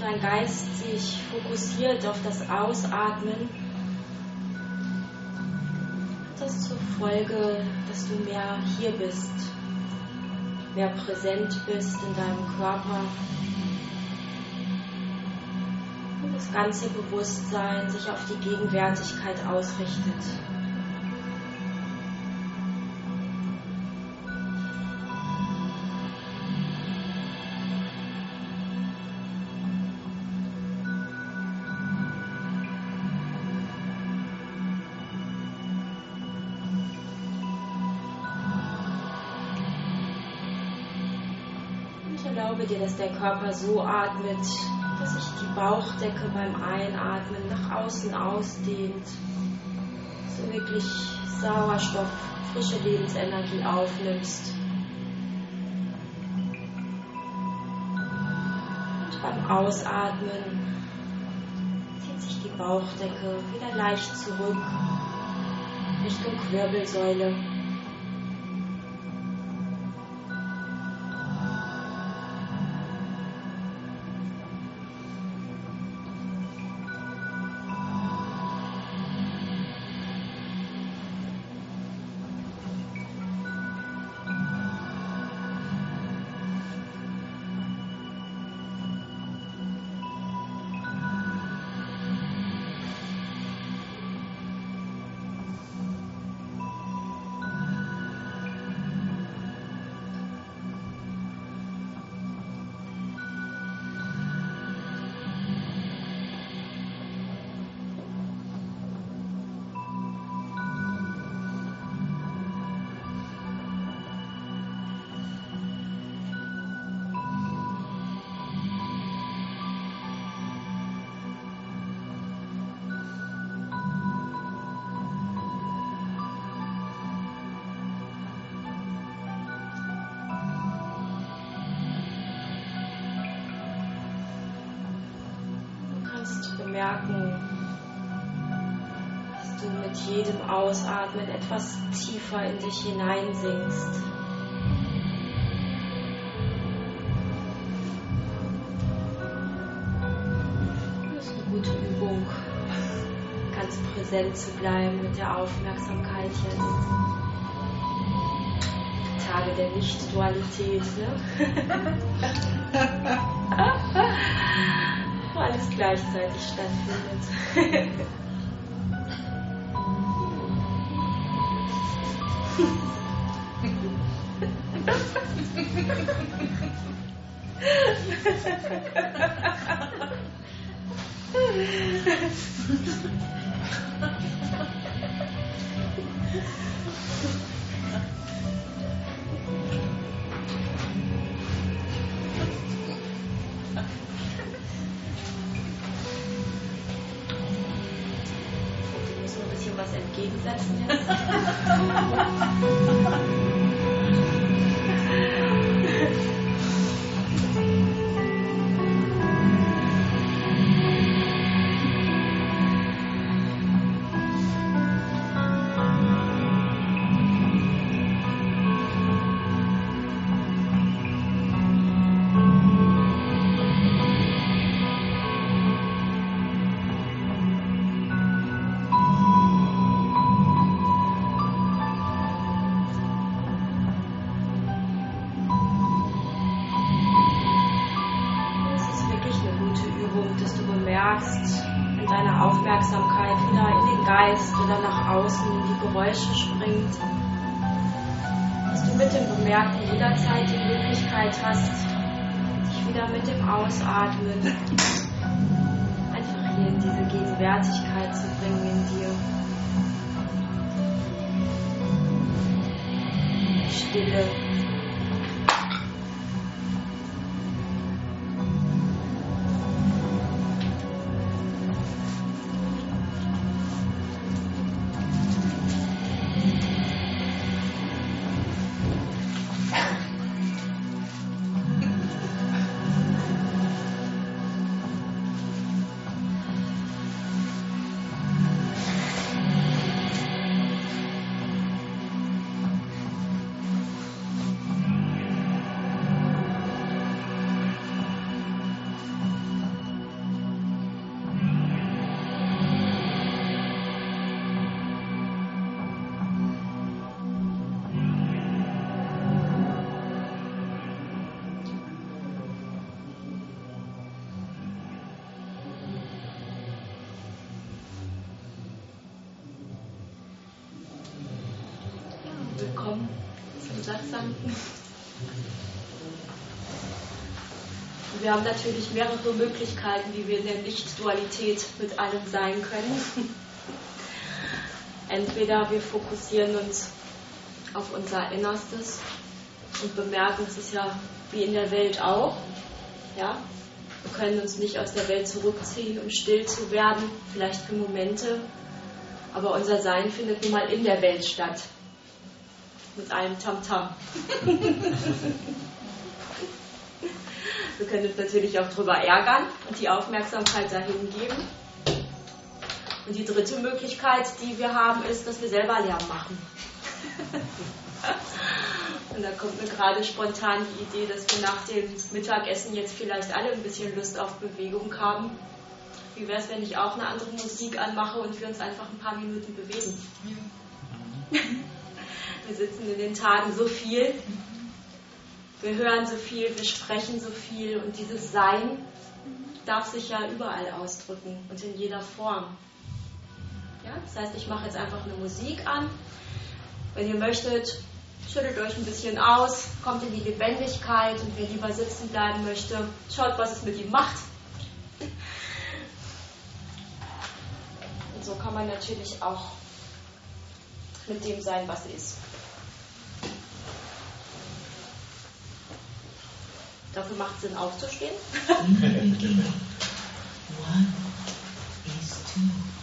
dein Geist sich fokussiert auf das Ausatmen, hat das zur Folge, dass du mehr hier bist, mehr präsent bist in deinem Körper. Und das ganze Bewusstsein sich auf die Gegenwärtigkeit ausrichtet. Erlaube dir, dass der Körper so atmet, dass sich die Bauchdecke beim Einatmen nach außen ausdehnt, so wirklich Sauerstoff, frische Lebensenergie aufnimmst. Und beim Ausatmen zieht sich die Bauchdecke wieder leicht zurück Richtung Wirbelsäule. Bemerken, dass du mit jedem Ausatmen etwas tiefer in dich hineinsinkst. Das ist eine gute Übung, ganz präsent zu bleiben mit der Aufmerksamkeit jetzt. Tage der Nicht-Dualität, ne? Wo alles gleichzeitig stattfindet. Was entgegensetzen jetzt. In deiner Aufmerksamkeit wieder in den Geist oder nach außen in die Geräusche springt, dass du mit dem Bemerken jederzeit die Möglichkeit hast, dich wieder mit dem Ausatmen einfach hier in diese Gegenwärtigkeit zu bringen in dir. Stille. kommen zum Satzsanken. Wir haben natürlich mehrere Möglichkeiten, wie wir in der Nicht-Dualität mit allem sein können. Entweder wir fokussieren uns auf unser Innerstes und bemerken, es ist ja wie in der Welt auch. Ja? Wir können uns nicht aus der Welt zurückziehen, um still zu werden, vielleicht für Momente, aber unser Sein findet nun mal in der Welt statt. Mit einem Tamtam. Wir können uns natürlich auch darüber ärgern und die Aufmerksamkeit dahin geben. Und die dritte Möglichkeit, die wir haben, ist, dass wir selber Lärm machen. Und da kommt mir gerade spontan die Idee, dass wir nach dem Mittagessen jetzt vielleicht alle ein bisschen Lust auf Bewegung haben. Wie wäre es, wenn ich auch eine andere Musik anmache und wir uns einfach ein paar Minuten bewegen? Ja. Wir sitzen in den Tagen so viel. Wir hören so viel, wir sprechen so viel und dieses Sein darf sich ja überall ausdrücken und in jeder Form. Ja? Das heißt, ich mache jetzt einfach eine Musik an. Wenn ihr möchtet, schüttelt euch ein bisschen aus, kommt in die Lebendigkeit und wer lieber sitzen bleiben möchte, schaut, was es mit ihm macht. Und so kann man natürlich auch mit dem sein, was ist. Dafür macht es Sinn, aufzustehen. One is two.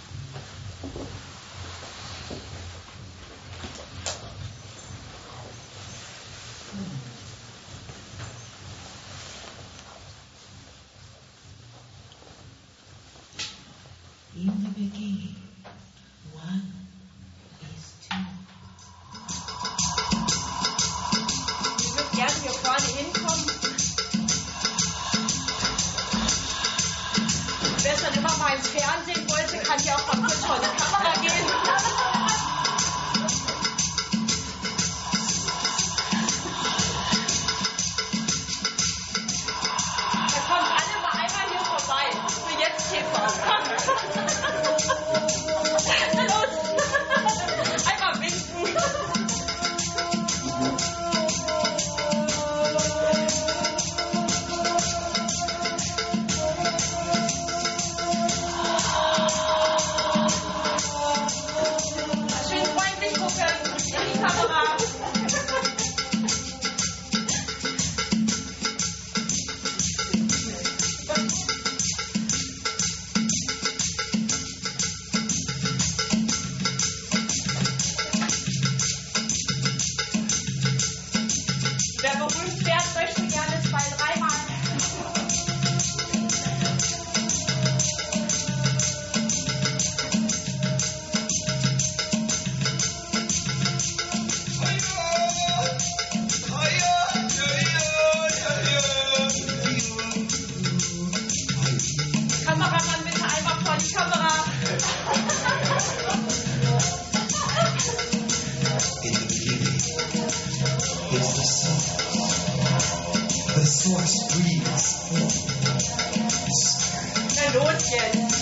In the beginning, one is two. Ich würde gerne hier vorne hinkommen. Wer schon immer mal ins Fernsehen wollte, kann hier auch mal kurz vor die Kamera gehen. Da kommt alle mal einmal hier vorbei. Für jetzt TV. Los! Einmal winken. Wer berühmt werden möchte, gerne 2, 3 Mal. Kameramann, bitte einmal vor die Kamera. In the beginning is the source. The source breathes forth the spirit. Na los jetzt.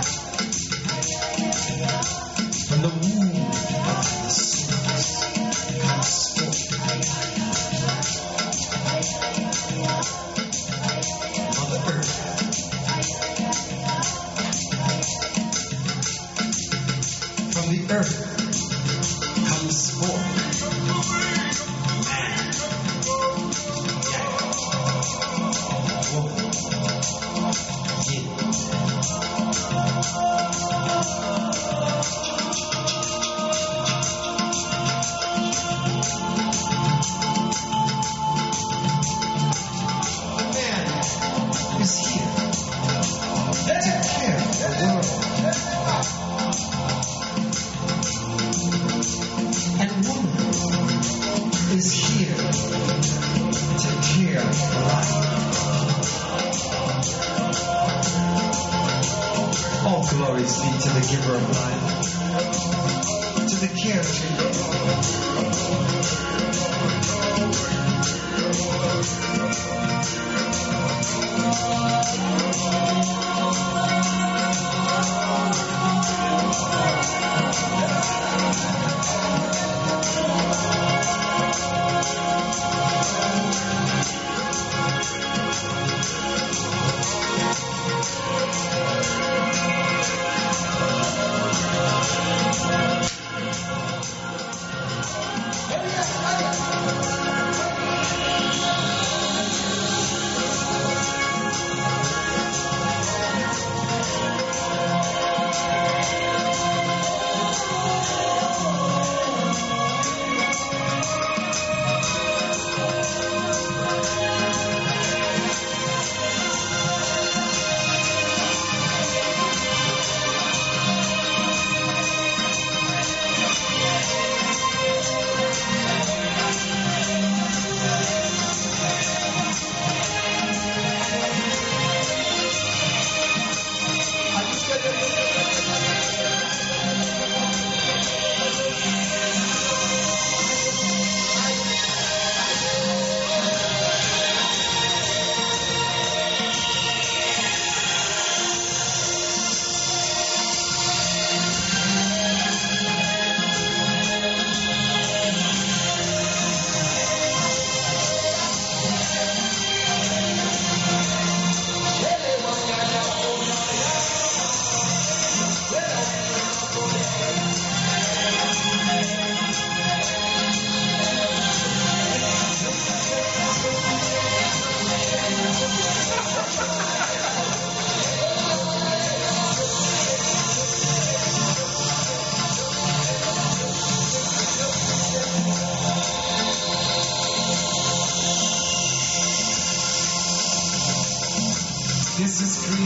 From the womb of the source comes forth Mother Earth. From the earth comes forth man, woman, yin. Man is here to care for the world. And woman is here to care for life. All glories be to the giver of life, to the caretaker.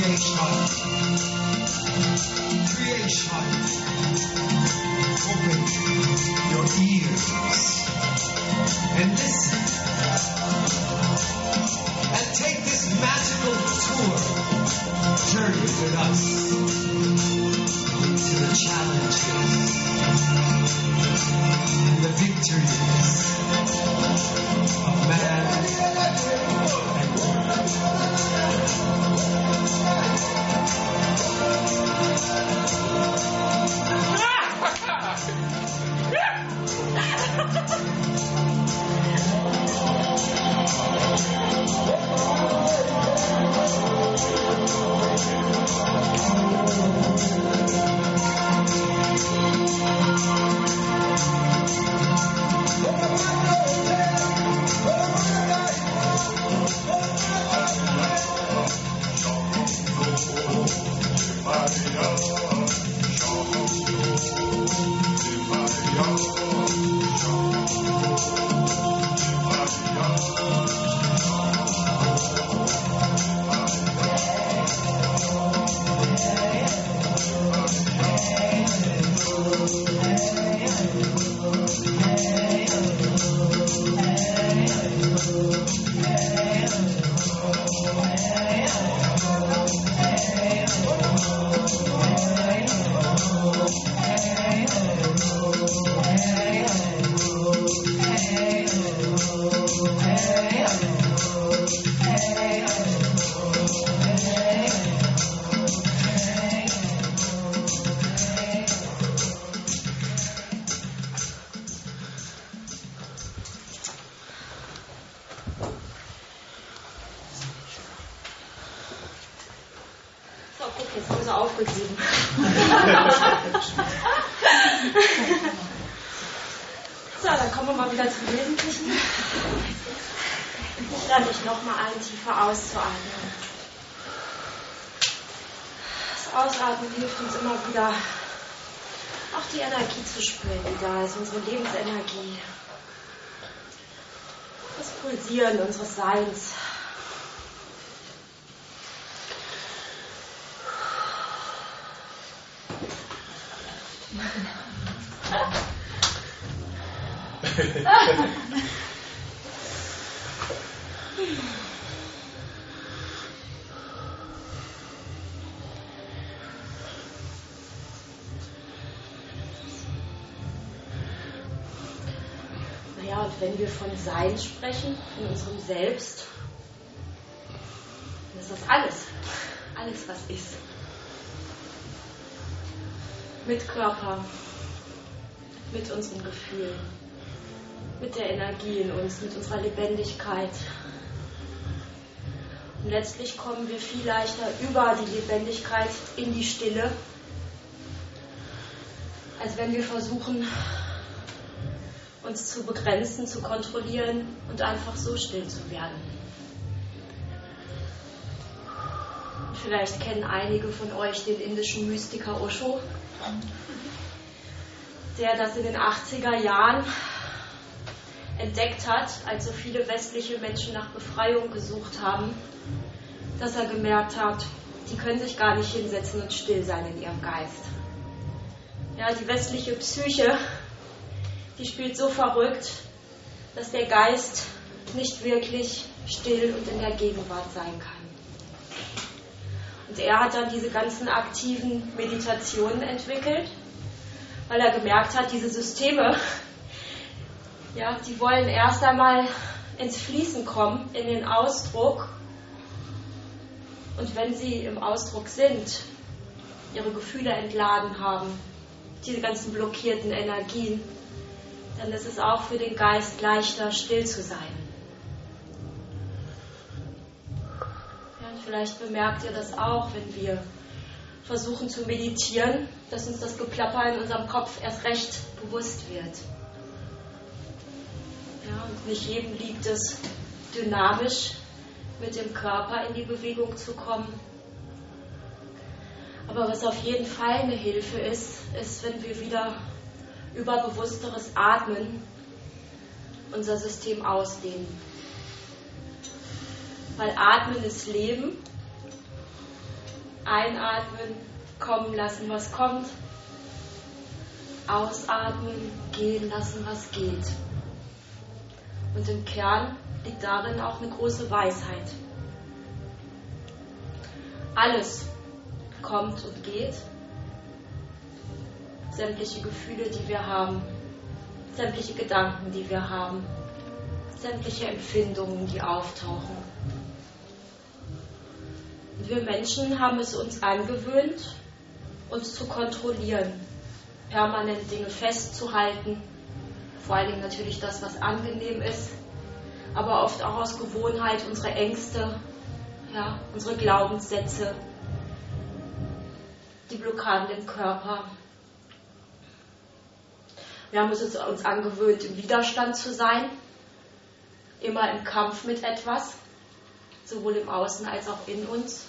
Creation. Open your ears and listen. And take this magical tour, journey with us to the challenges and the victories of man and woman. Jetzt haben sie aufgegeben. So, dann kommen wir mal wieder zum Wesentlichen. Ich lade dich nochmal ein, tiefer auszuatmen. Das Ausatmen hilft uns immer wieder, auch die Energie zu spüren, die da ist, unsere Lebensenergie. Das Pulsieren unseres Seins. Naja, und wenn wir von Sein sprechen, von unserem Selbst, dann ist das alles, was ist. Mit Körper, mit unseren Gefühlen, mit der Energie in uns, mit unserer Lebendigkeit. Und letztlich kommen wir viel leichter über die Lebendigkeit in die Stille, als wenn wir versuchen, uns zu begrenzen, zu kontrollieren und einfach so still zu werden. Vielleicht kennen einige von euch den indischen Mystiker Osho, der das in den 80er Jahren entdeckt hat, als so viele westliche Menschen nach Befreiung gesucht haben, dass er gemerkt hat, die können sich gar nicht hinsetzen und still sein in ihrem Geist. Ja, die westliche Psyche, die spielt so verrückt, dass der Geist nicht wirklich still und in der Gegenwart sein kann. Und er hat dann diese ganzen aktiven Meditationen entwickelt, weil er gemerkt hat, diese Systeme, ja, die wollen erst einmal ins Fließen kommen, in den Ausdruck. Und wenn sie im Ausdruck sind, ihre Gefühle entladen haben, diese ganzen blockierten Energien, dann ist es auch für den Geist leichter, still zu sein. Ja, und vielleicht bemerkt ihr das auch, wenn wir versuchen zu meditieren, dass uns das Geplapper in unserem Kopf erst recht bewusst wird. Ja, und nicht jedem liegt es, dynamisch mit dem Körper in die Bewegung zu kommen. Aber was auf jeden Fall eine Hilfe ist, wenn wir wieder über bewussteres Atmen unser System ausdehnen. Weil Atmen ist Leben Einatmen, kommen lassen, was kommt. Ausatmen, gehen lassen, was geht. Und im Kern liegt darin auch eine große Weisheit. Alles kommt und geht. Sämtliche Gefühle, die wir haben, sämtliche Gedanken, die wir haben, sämtliche Empfindungen, die auftauchen. Und wir Menschen haben es uns angewöhnt, uns zu kontrollieren, permanent Dinge festzuhalten, vor allen Dingen natürlich das, was angenehm ist, aber oft auch aus Gewohnheit unsere Ängste, ja, unsere Glaubenssätze, die Blockaden im Körper. Wir haben es uns angewöhnt, im Widerstand zu sein, immer im Kampf mit etwas, sowohl im Außen als auch in uns.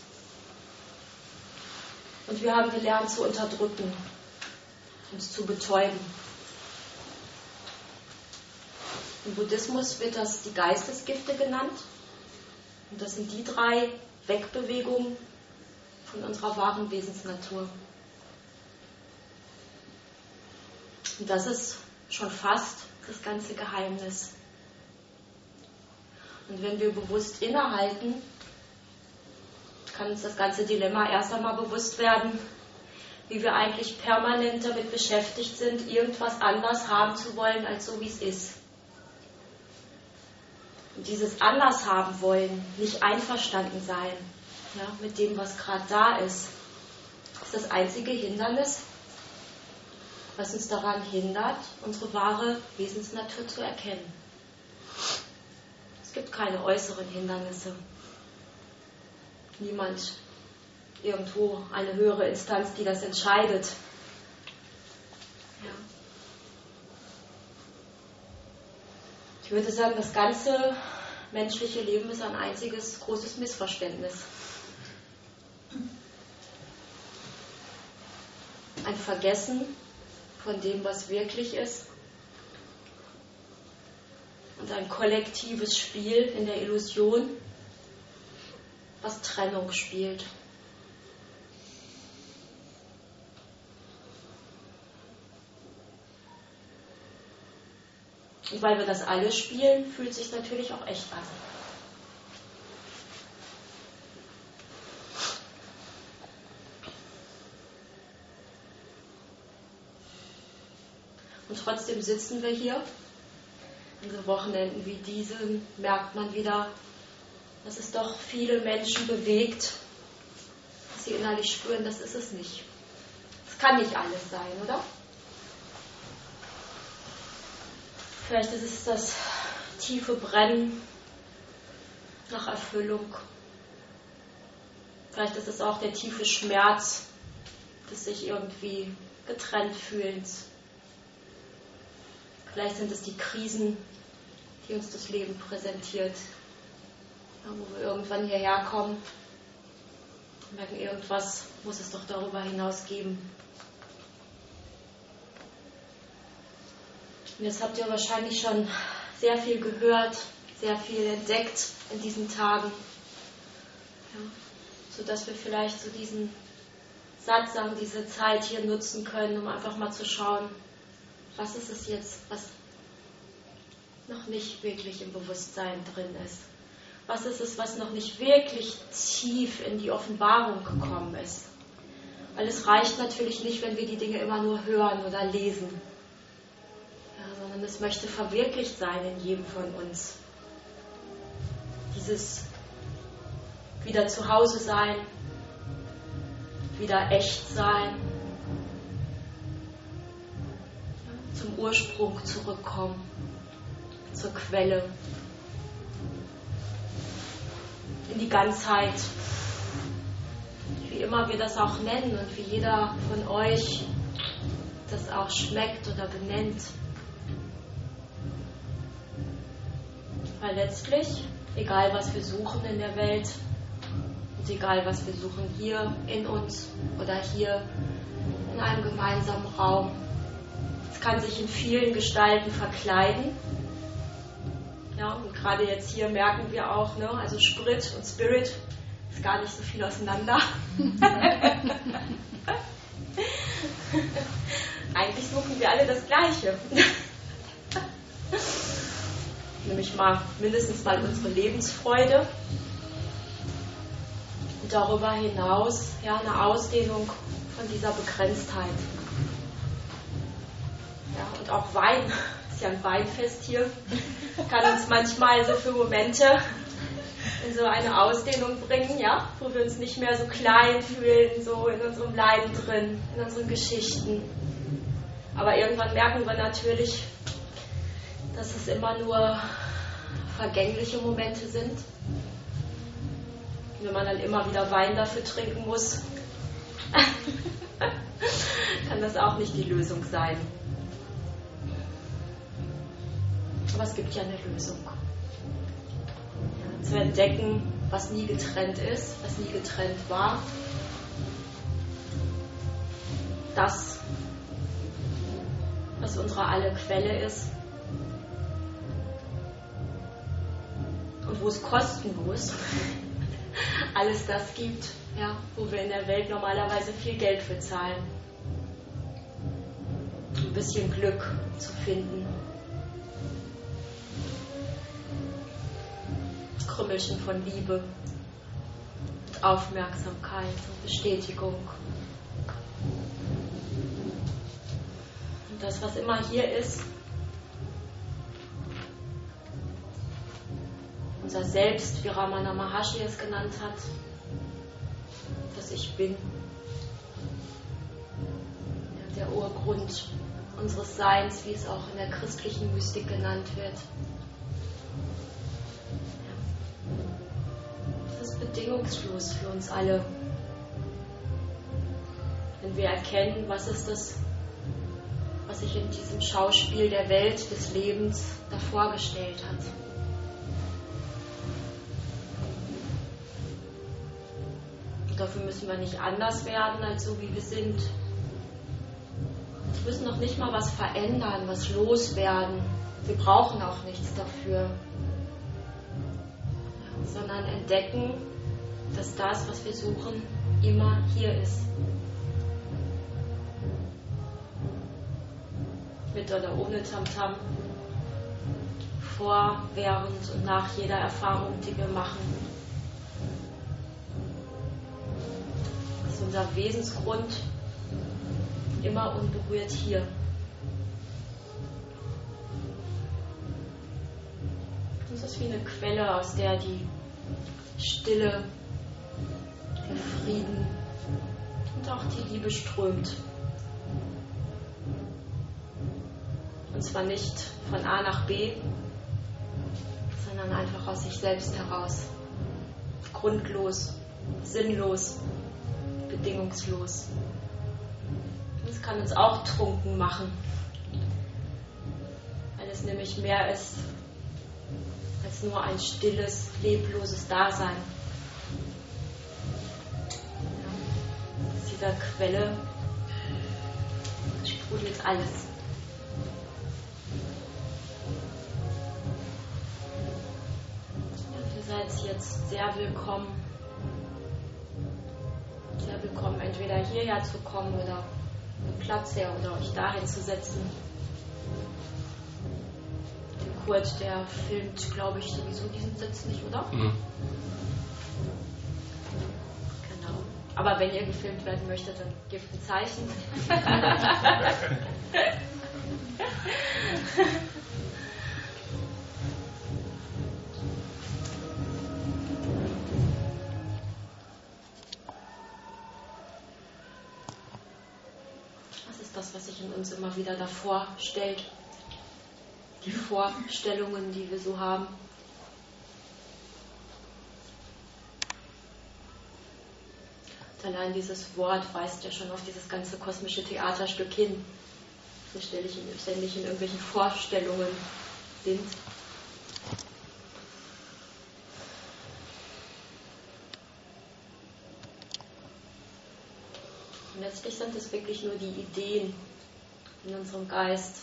Und wir haben gelernt zu unterdrücken, uns zu betäuben. Im Buddhismus wird das die Geistesgifte genannt. Und das sind die 3 Wegbewegungen von unserer wahren Wesensnatur. Und das ist schon fast das ganze Geheimnis. Und wenn wir bewusst innehalten, kann uns das ganze Dilemma erst einmal bewusst werden, wie wir eigentlich permanent damit beschäftigt sind, irgendwas anders haben zu wollen, als so wie es ist. Und dieses anders haben wollen, nicht einverstanden sein, ja, mit dem, was gerade da ist das einzige Hindernis, was uns daran hindert, unsere wahre Wesensnatur zu erkennen. Es gibt keine äußeren Hindernisse. Niemand irgendwo, eine höhere Instanz, die das entscheidet. Ja. Ich würde sagen, das ganze menschliche Leben ist ein einziges großes Missverständnis. Ein Vergessen von dem, was wirklich ist. Und ein kollektives Spiel in der Illusion, was Trennung spielt. Und weil wir das alle spielen, fühlt es sich natürlich auch echt an. Und trotzdem sitzen wir hier. An so Wochenenden wie diesen merkt man wieder, dass es doch viele Menschen bewegt, dass sie innerlich spüren, das ist es nicht. Es kann nicht alles sein, oder? Vielleicht ist es das tiefe Brennen nach Erfüllung. Vielleicht ist es auch der tiefe Schmerz des sich irgendwie getrennt Fühlens. Vielleicht sind es die Krisen, die uns das Leben präsentiert. Ja, wo wir irgendwann hierher kommen und merken, irgendwas muss es doch darüber hinaus geben. Und jetzt habt ihr wahrscheinlich schon sehr viel gehört, sehr viel entdeckt in diesen Tagen. Ja, sodass wir vielleicht so diesen Satsang, diese Zeit hier nutzen können, um einfach mal zu schauen, was ist es jetzt, was noch nicht wirklich im Bewusstsein drin ist? Was ist es, was noch nicht wirklich tief in die Offenbarung gekommen ist? Weil es reicht natürlich nicht, wenn wir die Dinge immer nur hören oder lesen, ja, sondern es möchte verwirklicht sein in jedem von uns. Dieses wieder zu Hause sein, wieder echt sein, zum Ursprung zurückkommen, zur Quelle, in die Ganzheit, wie immer wir das auch nennen und wie jeder von euch das auch schmeckt oder benennt. Weil letztlich, egal was wir suchen in der Welt und egal was wir suchen hier in uns oder hier in einem gemeinsamen Raum, es kann sich in vielen Gestalten verkleiden. Ja, und gerade jetzt hier merken wir auch, ne, also Sprit und Spirit ist gar nicht so viel auseinander. Eigentlich suchen wir alle das Gleiche. Nämlich mindestens mal unsere Lebensfreude. Und darüber hinaus eine Ausdehnung von dieser Begrenztheit. Ja, und auch Wein, ist ja ein Weinfest hier, kann uns manchmal so für Momente in so eine Ausdehnung bringen, ja, wo wir uns nicht mehr so klein fühlen, so in unserem Leiden drin, in unseren Geschichten. Aber irgendwann merken wir natürlich, dass es immer nur vergängliche Momente sind. Wenn man dann immer wieder Wein dafür trinken muss, kann das auch nicht die Lösung sein. Aber es gibt ja eine Lösung. Ja, zu entdecken, was nie getrennt ist, was nie getrennt war. Das, was unsere alle Quelle ist. Und wo es kostenlos alles das gibt, ja, wo wir in der Welt normalerweise viel Geld für zahlen. Ein bisschen Glück zu finden. Krümmelchen von Liebe und Aufmerksamkeit und Bestätigung. Und das, was immer hier ist, unser Selbst, wie Ramana Maharshi es genannt hat, das Ich Bin, ja, der Urgrund unseres Seins, wie es auch in der christlichen Mystik genannt wird. Das ist bedingungslos für uns alle. Wenn wir erkennen, was ist das, was sich in diesem Schauspiel der Welt, des Lebens da vorgestellt hat. Dafür müssen wir nicht anders werden, als so wie wir sind. Wir müssen noch nicht mal was verändern, was loswerden. Wir brauchen auch nichts dafür. Sondern entdecken, dass das, was wir suchen, immer hier ist. Mit oder ohne Tamtam. Vor, während und nach jeder Erfahrung, die wir machen. Unser Wesensgrund immer unberührt hier. Das ist wie eine Quelle, aus der die Stille, der Frieden und auch die Liebe strömt. Und zwar nicht von A nach B, sondern einfach aus sich selbst heraus. Grundlos, sinnlos. Bedingungslos. Das kann uns auch trunken machen, weil es nämlich mehr ist als nur ein stilles, lebloses Dasein. Ja, aus dieser Quelle sprudelt alles. Ja, ihr seid jetzt sehr willkommen. Sehr willkommen, entweder hierher zu kommen oder einen Platz her oder euch dahin zu setzen. Der Kurt, der filmt, glaube ich, sowieso diesen Sitz nicht, oder? Mhm. Genau. Aber wenn ihr gefilmt werden möchtet, dann gebt ein Zeichen. Das, was sich in uns immer wieder davor stellt, die Vorstellungen, die wir so haben. Und allein dieses Wort weist ja schon auf dieses ganze kosmische Theaterstück hin, so ständig in irgendwelchen Vorstellungen sind. Und letztlich sind es wirklich nur die Ideen in unserem Geist.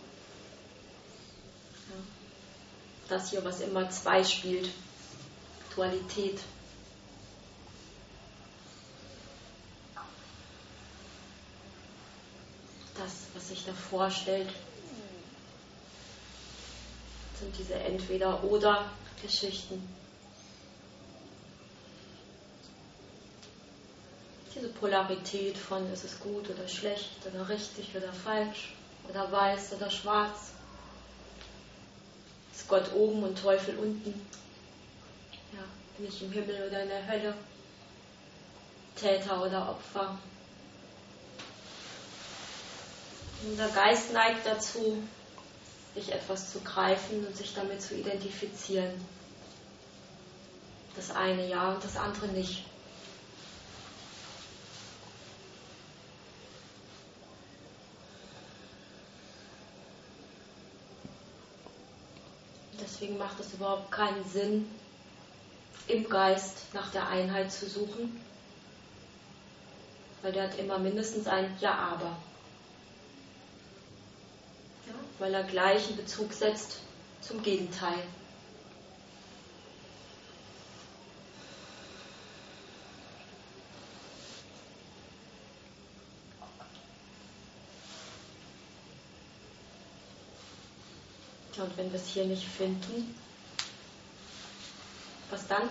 Ja. Das hier, was immer zwei spielt, Dualität. sich da vorstellt. Das sind diese Entweder-oder-Geschichten. Diese Polarität von ist es gut oder schlecht oder richtig oder falsch oder weiß oder schwarz. Ist Gott oben und Teufel unten? Ja, bin ich im Himmel oder in der Hölle? Täter oder Opfer? Unser Geist neigt dazu, sich etwas zu greifen und sich damit zu identifizieren. Das eine ja und das andere nicht. Deswegen macht es überhaupt keinen Sinn, im Geist nach der Einheit zu suchen, weil der hat immer mindestens ein Ja, aber. Ja, weil er gleich einen Bezug setzt zum Gegenteil. Tja, und wenn wir es hier nicht finden, was dann?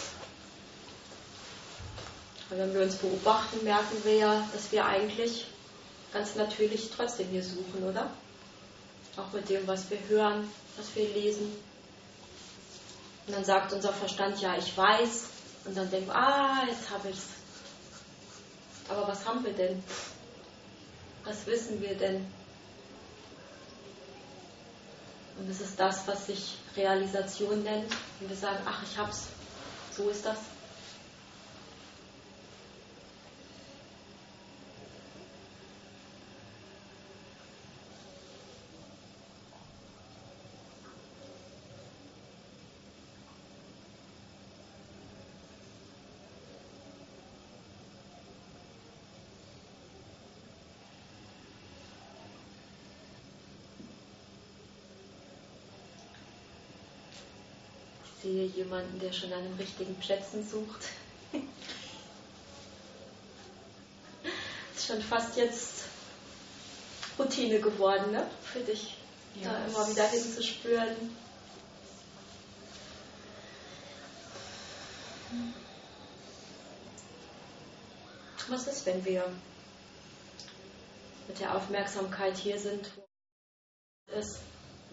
Weil wenn wir uns beobachten, merken wir ja, dass wir eigentlich ganz natürlich trotzdem hier suchen, oder? Auch mit dem, was wir hören, was wir lesen. Und dann sagt unser Verstand, ja, ich weiß. Und dann denken wir, jetzt habe ich's. Aber was haben wir denn? Was wissen wir denn? Und das ist das, was sich Realisation nennt. Und wir sagen, ach, ich hab's. So ist das. Ich sehe jemanden, der schon an den richtigen Plätzen sucht. Ist schon fast jetzt Routine geworden, ne? Für dich, ja, da immer wieder hinzuspüren. Was ist, wenn wir mit der Aufmerksamkeit hier sind, wo es ist?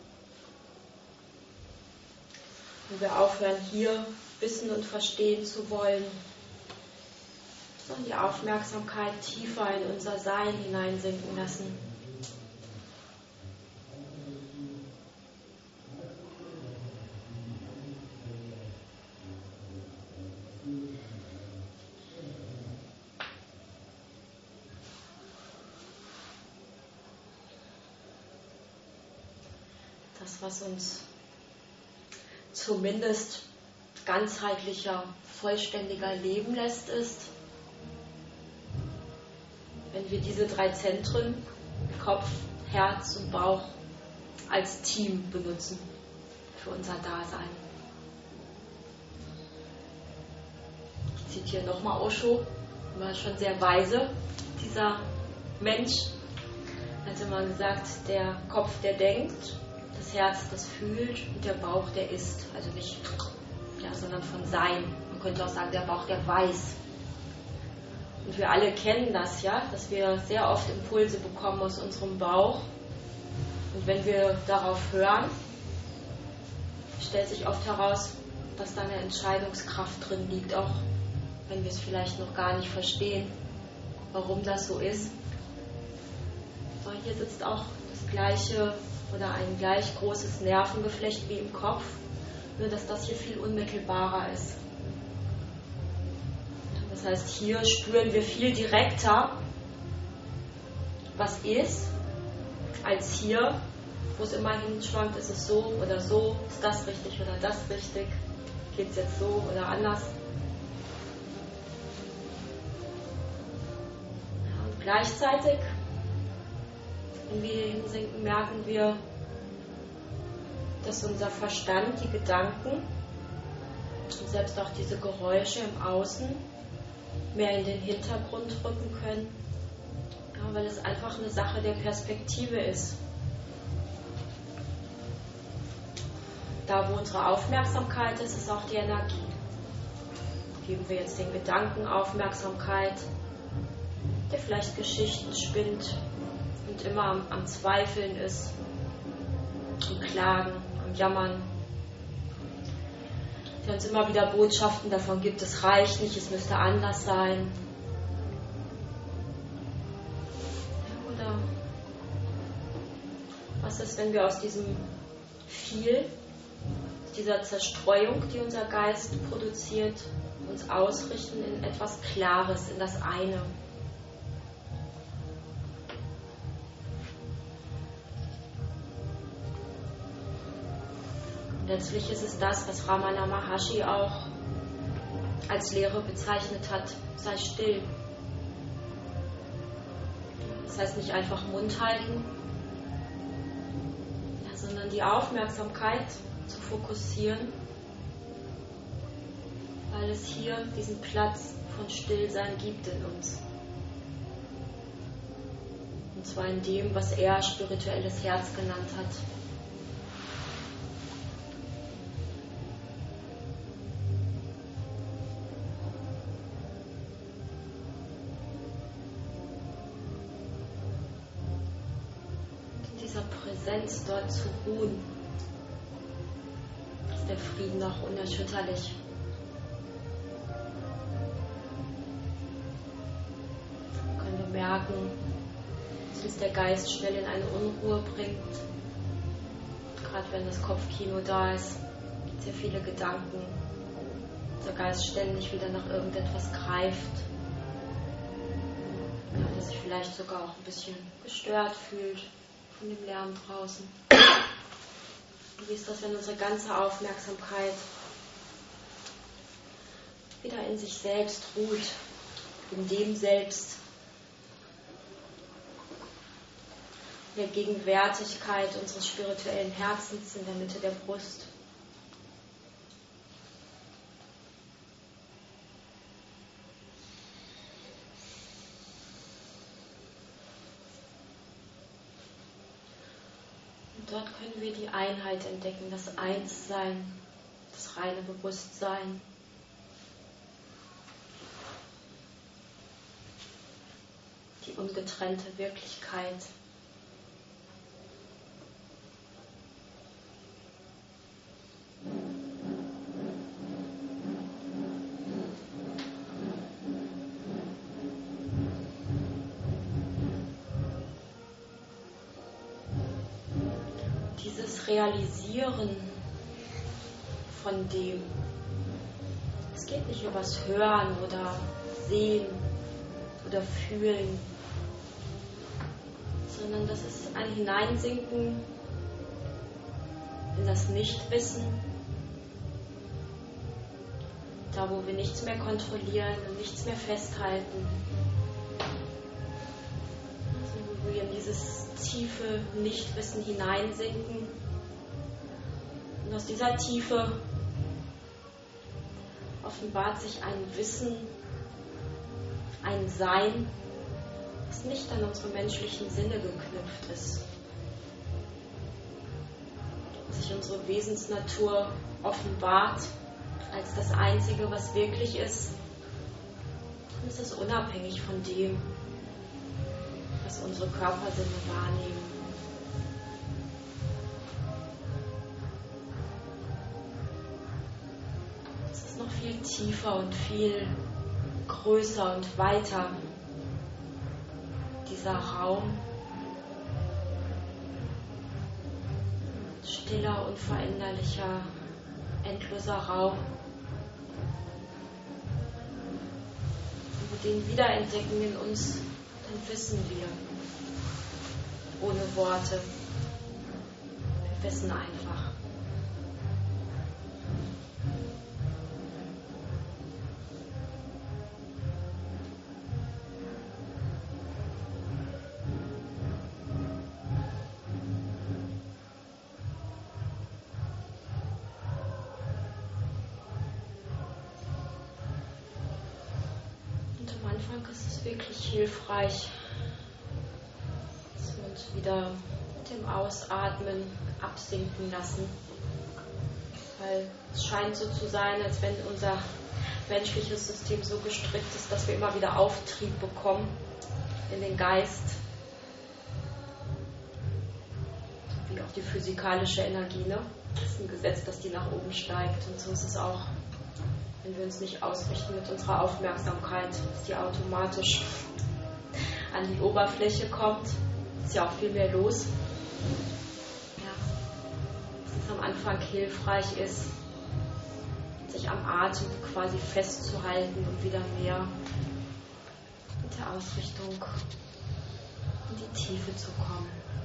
Und wir aufhören, hier wissen und verstehen zu wollen, sondern die Aufmerksamkeit tiefer in unser Sein hineinsinken lassen. Das, was uns zumindest ganzheitlicher, vollständiger leben lässt, ist, wenn wir diese 3 Zentren, Kopf, Herz und Bauch, als Team benutzen für unser Dasein. Ich zitiere nochmal Osho, war schon sehr weise, dieser Mensch. Er hat immer gesagt, der Kopf, der denkt, das Herz, das fühlt und der Bauch, der ist. Also nicht, ja, sondern von Sein. Man könnte auch sagen, der Bauch, der weiß. Und wir alle kennen das, ja, dass wir sehr oft Impulse bekommen aus unserem Bauch. Und wenn wir darauf hören, stellt sich oft heraus, dass da eine Entscheidungskraft drin liegt, auch wenn wir es vielleicht noch gar nicht verstehen, warum das so ist. Aber hier sitzt auch das gleiche oder ein gleich großes Nervengeflecht wie im Kopf, nur dass das hier viel unmittelbarer ist. Das heißt, hier spüren wir viel direkter, was ist, als hier, wo es immer hinschwankt, ist es so oder so, ist das richtig oder das richtig, geht es jetzt so oder anders. Ja, und gleichzeitig, wenn wir hier hinsinken, merken wir, dass unser Verstand, die Gedanken und selbst auch diese Geräusche im Außen mehr in den Hintergrund rücken können Ja, weil es einfach eine Sache der Perspektive ist. Da, wo unsere Aufmerksamkeit ist, ist auch die Energie. Geben wir jetzt den Gedanken Aufmerksamkeit, der vielleicht Geschichten spinnt und immer am Zweifeln ist, am Klagen, am Jammern, der uns immer wieder Botschaften davon gibt, es reicht nicht, es müsste anders sein. Oder was ist, wenn wir aus diesem viel, dieser Zerstreuung, die unser Geist produziert, uns ausrichten in etwas Klares, in das eine. Letztlich ist es das, was Ramana Maharshi auch als Lehre bezeichnet hat, sei still. Das heißt nicht einfach Mund halten, sondern die Aufmerksamkeit zu fokussieren, weil es hier diesen Platz von Stillsein gibt in uns. Und zwar in dem, was er spirituelles Herz genannt hat. Präsenz dort zu ruhen, ist der Frieden noch unerschütterlich. Wir können bemerken, dass uns der Geist schnell in eine Unruhe bringt. Gerade wenn das Kopfkino da ist, gibt es sehr viele Gedanken. Unser Geist ständig wieder nach irgendetwas greift. Ja, der sich vielleicht sogar auch ein bisschen gestört fühlt von dem Lärm draußen. Und wie ist das, wenn unsere ganze Aufmerksamkeit wieder in sich selbst ruht, in dem Selbst, in der Gegenwärtigkeit unseres spirituellen Herzens in der Mitte der Brust? Dort können wir die Einheit entdecken, das Einssein, das reine Bewusstsein. Die ungetrennte Wirklichkeit. Realisieren von dem. Es geht nicht über das Hören oder Sehen oder Fühlen, sondern das ist ein Hineinsinken in das Nichtwissen, da wo wir nichts mehr kontrollieren und nichts mehr festhalten, also wo wir in dieses tiefe Nichtwissen hineinsinken. Und aus dieser Tiefe offenbart sich ein Wissen, ein Sein, das nicht an unsere menschlichen Sinne geknüpft ist. Wo sich unsere Wesensnatur offenbart als das Einzige, was wirklich ist. Und es ist unabhängig von dem, was unsere Körpersinne wahrnehmen. Noch viel tiefer und viel größer und weiter, dieser Raum, stiller, unveränderlicher, endloser Raum. Wenn wir den wiederentdecken in uns, dann wissen wir, ohne Worte, wir wissen einfach. Ist es wirklich hilfreich, und wieder mit dem Ausatmen absinken lassen. Weil es scheint so zu sein, als wenn unser menschliches System so gestrickt ist, dass wir immer wieder Auftrieb bekommen in den Geist. Wie auch die physikalische Energie, ne? Das ist ein Gesetz, dass die nach oben steigt. Und so ist es auch, wenn wir uns nicht ausrichten mit unserer Aufmerksamkeit, dass die automatisch an die Oberfläche kommt. Ist ja auch viel mehr los. Ja. Dass es am Anfang hilfreich ist, sich am Atem quasi festzuhalten und wieder mehr mit der Ausrichtung in die Tiefe zu kommen.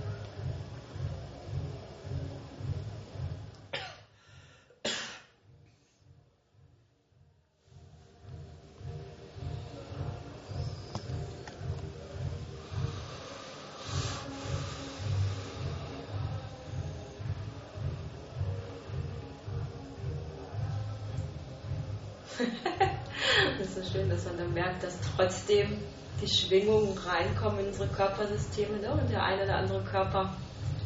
Das ist so schön, dass man dann merkt, dass trotzdem die Schwingungen reinkommen in unsere Körpersysteme, ne? Und der eine oder andere Körper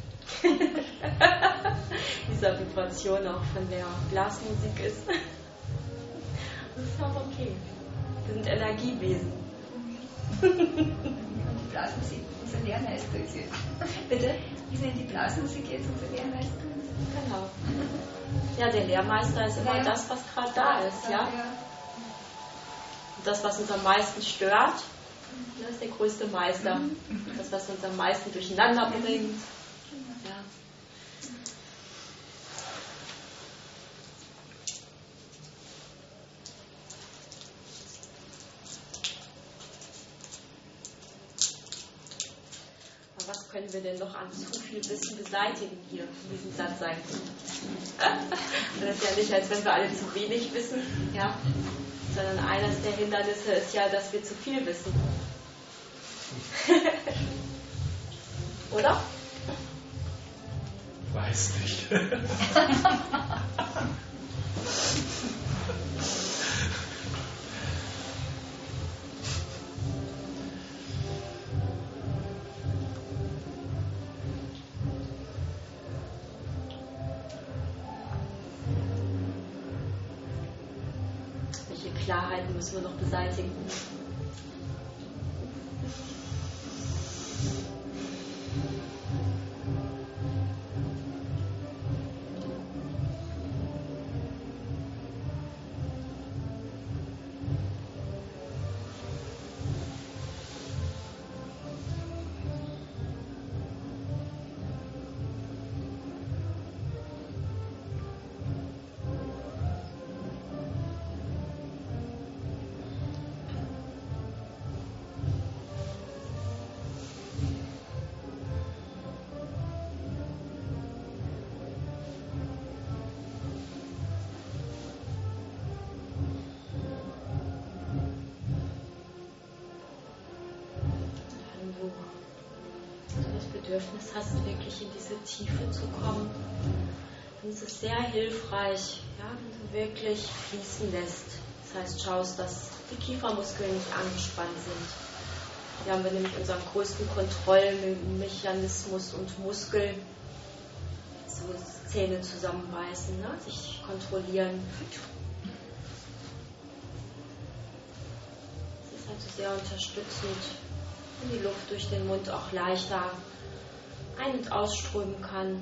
dieser Vibration auch von der Blasmusik ist. Das ist auch okay. Wir sind Energiewesen. Und die Blasmusik, unser Lehrmeister ist jetzt. Bitte? Ist denn die Blasmusik jetzt unser Lehrmeister? Genau. Ja, der Lehrmeister ist immer das, was gerade da ist, ja. Und das, was uns am meisten stört, das ist der größte Meister. Das, was uns am meisten durcheinander bringt. Ja. Aber was können wir denn noch an zu viel Wissen beseitigen hier in diesem Satz sein? Das ist ja nicht, als wenn wir alle zu wenig wissen, ja, sondern eines der Hindernisse ist ja, dass wir zu viel wissen. Oder? Weiß nicht. Welche Klarheiten müssen wir noch beseitigen? Bedürfnis hast, wirklich in diese Tiefe zu kommen, dann ist es sehr hilfreich, ja, wenn du wirklich fließen lässt. Das heißt, schaust, dass die Kiefermuskeln nicht angespannt sind. Hier haben wir nämlich unseren größten Kontrollmechanismus und Muskel, so Zähne zusammenbeißen, ne? Sich kontrollieren. Das ist also sehr unterstützend, wenn die Luft durch den Mund auch leichter ein- und ausströmen kann.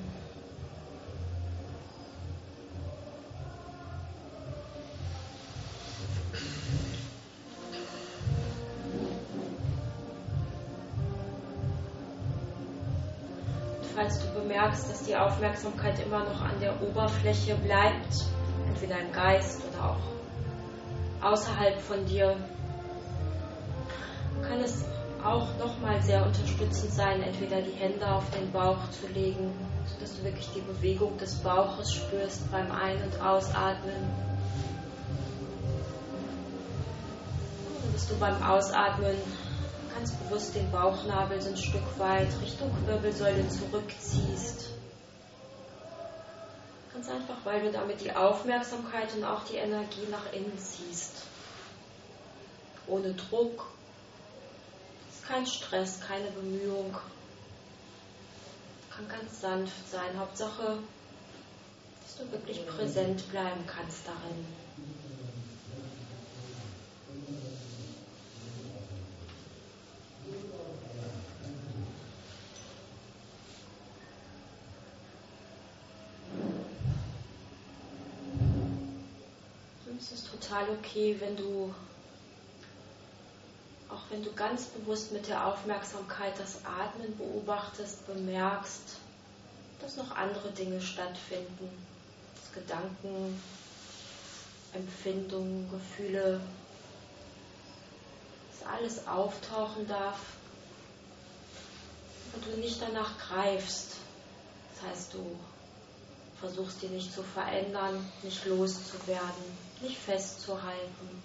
Und falls du bemerkst, dass die Aufmerksamkeit immer noch an der Oberfläche bleibt, entweder im Geist oder auch außerhalb von dir, kann es auch nochmal sehr unterstützend sein, entweder die Hände auf den Bauch zu legen, sodass du wirklich die Bewegung des Bauches spürst beim Ein- und Ausatmen. Und dass du beim Ausatmen ganz bewusst den Bauchnabel so ein Stück weit Richtung Wirbelsäule zurückziehst. Ganz einfach, weil du damit die Aufmerksamkeit und auch die Energie nach innen ziehst. Ohne Druck. Kein Stress, keine Bemühung. kann ganz sanft sein. Hauptsache, dass du wirklich präsent bleiben kannst darin. Es ist total okay, wenn du ganz bewusst mit der Aufmerksamkeit das Atmen beobachtest, bemerkst, dass noch andere Dinge stattfinden, dass Gedanken, Empfindungen, Gefühle, dass alles auftauchen darf und du nicht danach greifst. Das heißt, du versuchst die nicht zu verändern, nicht loszuwerden, nicht festzuhalten.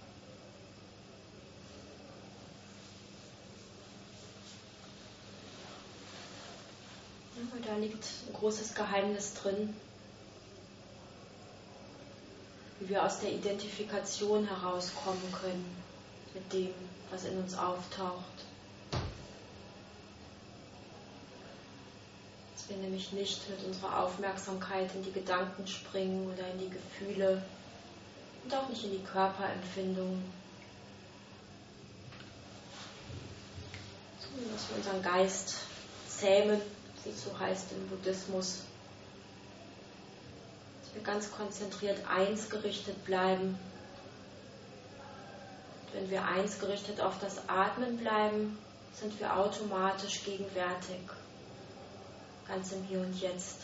Ja, da liegt ein großes Geheimnis drin, wie wir aus der Identifikation herauskommen können mit dem, was in uns auftaucht. Dass wir nämlich nicht mit unserer Aufmerksamkeit in die Gedanken springen oder in die Gefühle und auch nicht in die Körperempfindungen, sondern dass wir unseren Geist zähmen, wie es so heißt im Buddhismus, dass wir ganz konzentriert eins gerichtet bleiben. Und wenn wir eins gerichtet auf das Atmen bleiben, sind wir automatisch gegenwärtig, ganz im Hier und Jetzt.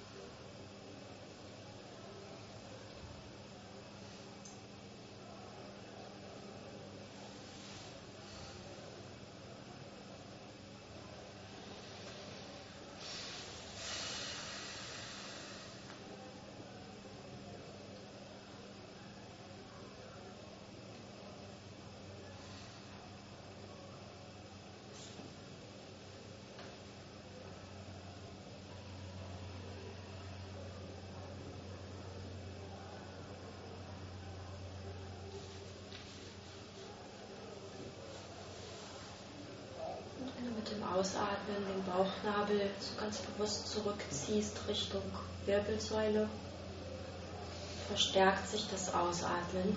Mit dem Ausatmen den Bauchnabel so ganz bewusst zurückziehst Richtung Wirbelsäule, verstärkt sich das Ausatmen.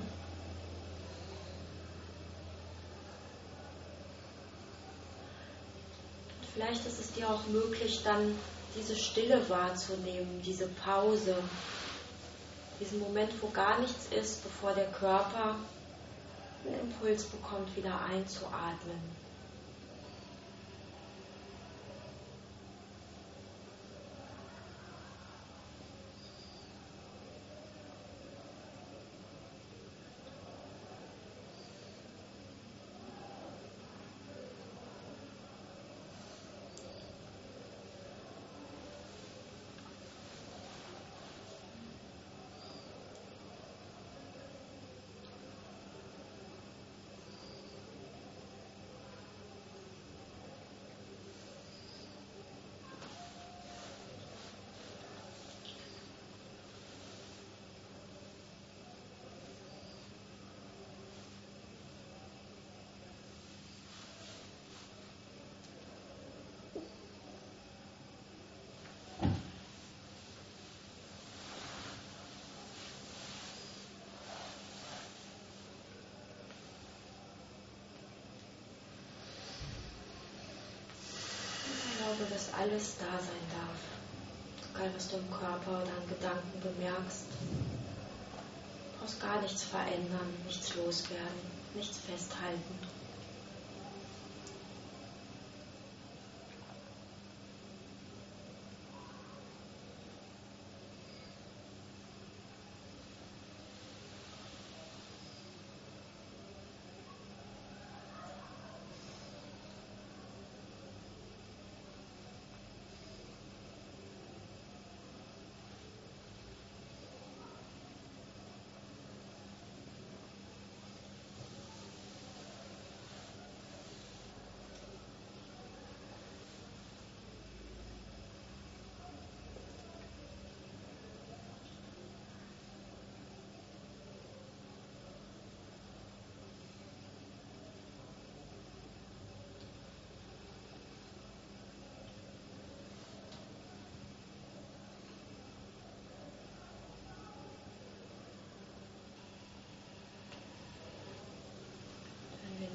Und vielleicht ist es dir auch möglich, dann diese Stille wahrzunehmen, diese Pause, diesen Moment, wo gar nichts ist, bevor der Körper einen Impuls bekommt, wieder einzuatmen. Dass alles da sein darf. Egal, was du im Körper oder an Gedanken bemerkst. Du brauchst gar nichts verändern, nichts loswerden, nichts festhalten.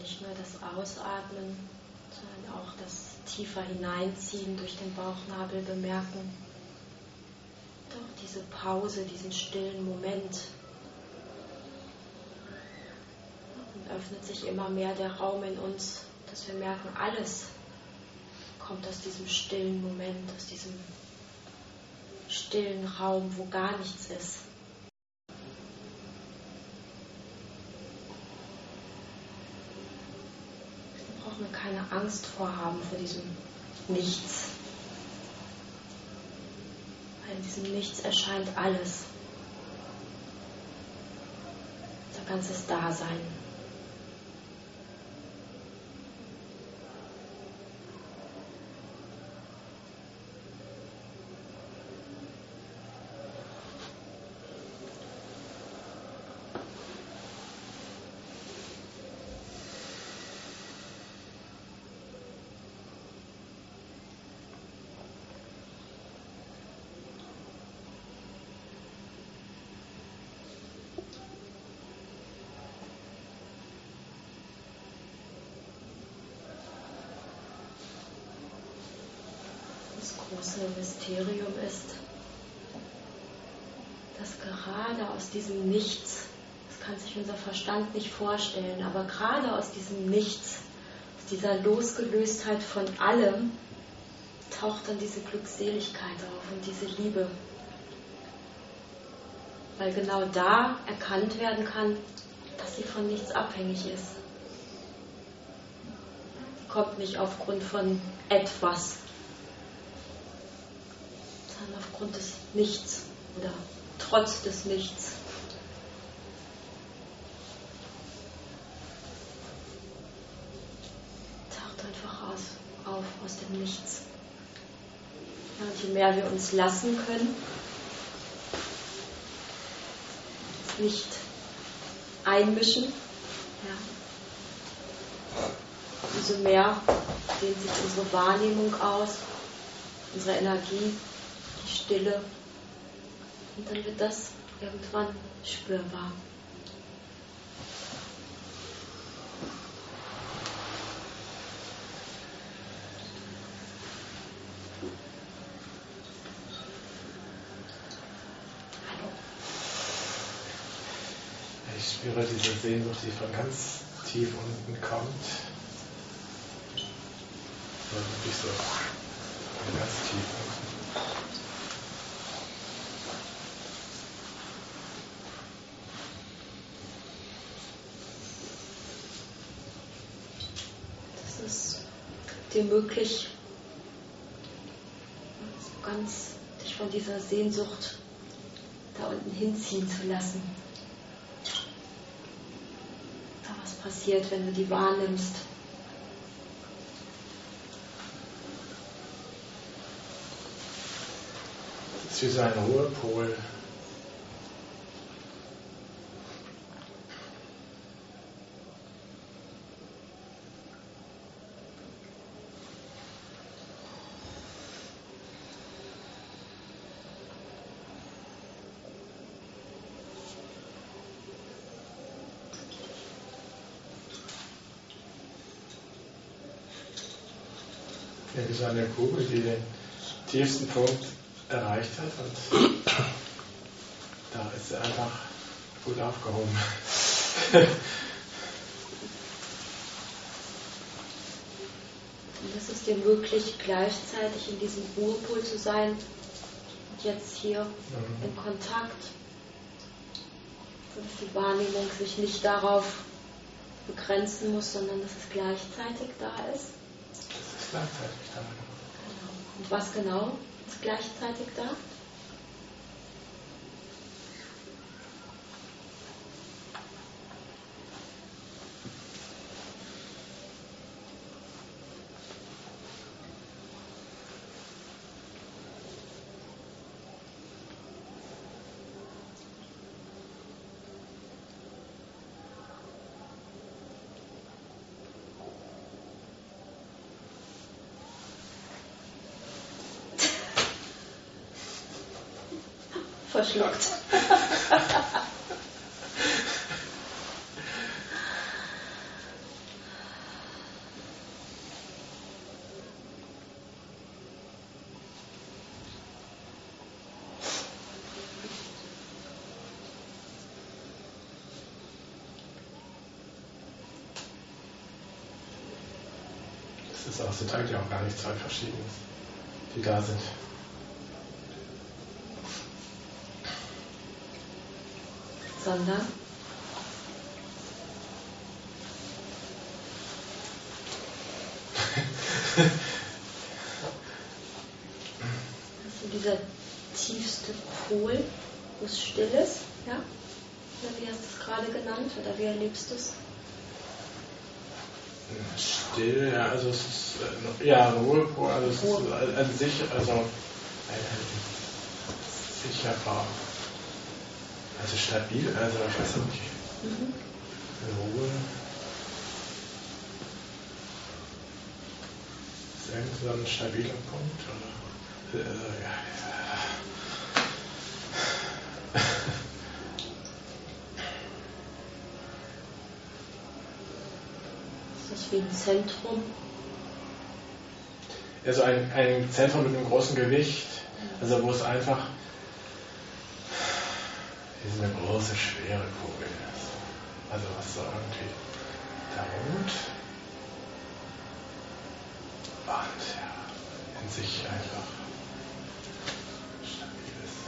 nicht nur das Ausatmen, sondern auch das tiefer Hineinziehen durch den Bauchnabel bemerken. Doch diese Pause, diesen stillen Moment. Und öffnet sich immer mehr der Raum in uns, dass wir merken, alles kommt aus diesem stillen Moment, aus diesem stillen Raum, wo gar nichts ist. Da brauchen wir keine Angst vorhaben vor diesem Nichts. Weil in diesem Nichts erscheint alles. Unser ganzes Dasein. Das große Mysterium ist, dass gerade aus diesem Nichts, das kann sich unser Verstand nicht vorstellen, aber gerade aus diesem Nichts, aus dieser Losgelöstheit von allem, taucht dann diese Glückseligkeit auf und diese Liebe. Weil genau da erkannt werden kann, dass sie von nichts abhängig ist. Sie kommt nicht aufgrund von etwas, sondern aufgrund des Nichts oder trotz des Nichts. Taucht einfach auf aus dem Nichts. Ja, und je mehr wir uns lassen können, das Licht einmischen, ja, umso mehr dehnt sich unsere Wahrnehmung aus, unsere Energie, die Stille, und dann wird das irgendwann spürbar. Ich spüre diese Sehnsucht, die von ganz tief unten kommt. Wirklich so von ganz tief unten. Das ist dir möglich, so ganz dich von dieser Sehnsucht da unten hinziehen zu lassen. Da was passiert, wenn du die wahrnimmst. Das ist wie so ein Ruhepol. Ja, wie so eine Kugel, die den tiefsten Punkt erreicht hat, und da ist sie einfach gut aufgehoben. Und es ist dir möglich, gleichzeitig in diesem Ruhepol zu sein und jetzt hier in Kontakt, sodass die Wahrnehmung sich nicht darauf begrenzen muss, sondern dass es gleichzeitig da ist. Das ist gleichzeitig da. Genau. Und was genau ist gleichzeitig da? Verschluckt. ist auch, sind eigentlich auch gar nicht zwei verschiedene, die da sind. Sondern? Also dieser tiefste Pol, wo es still ist, ja? Oder wie hast du es gerade genannt? Oder wie erlebst du es? Still, ja, also es ist, ja, Ruhepol, also es ist an sich, also ein sicherer, also stabil, also ich weiß nicht, Ruhe. Ist irgendwie so ein stabiler Punkt, oder? Ja. Ist das wie ein Zentrum? Also ein Zentrum mit einem großen Gewicht, also wo es einfach wie so eine große, schwere Kugel ist. Also was so irgendwie da ruht und ja, in sich einfach stabil ist.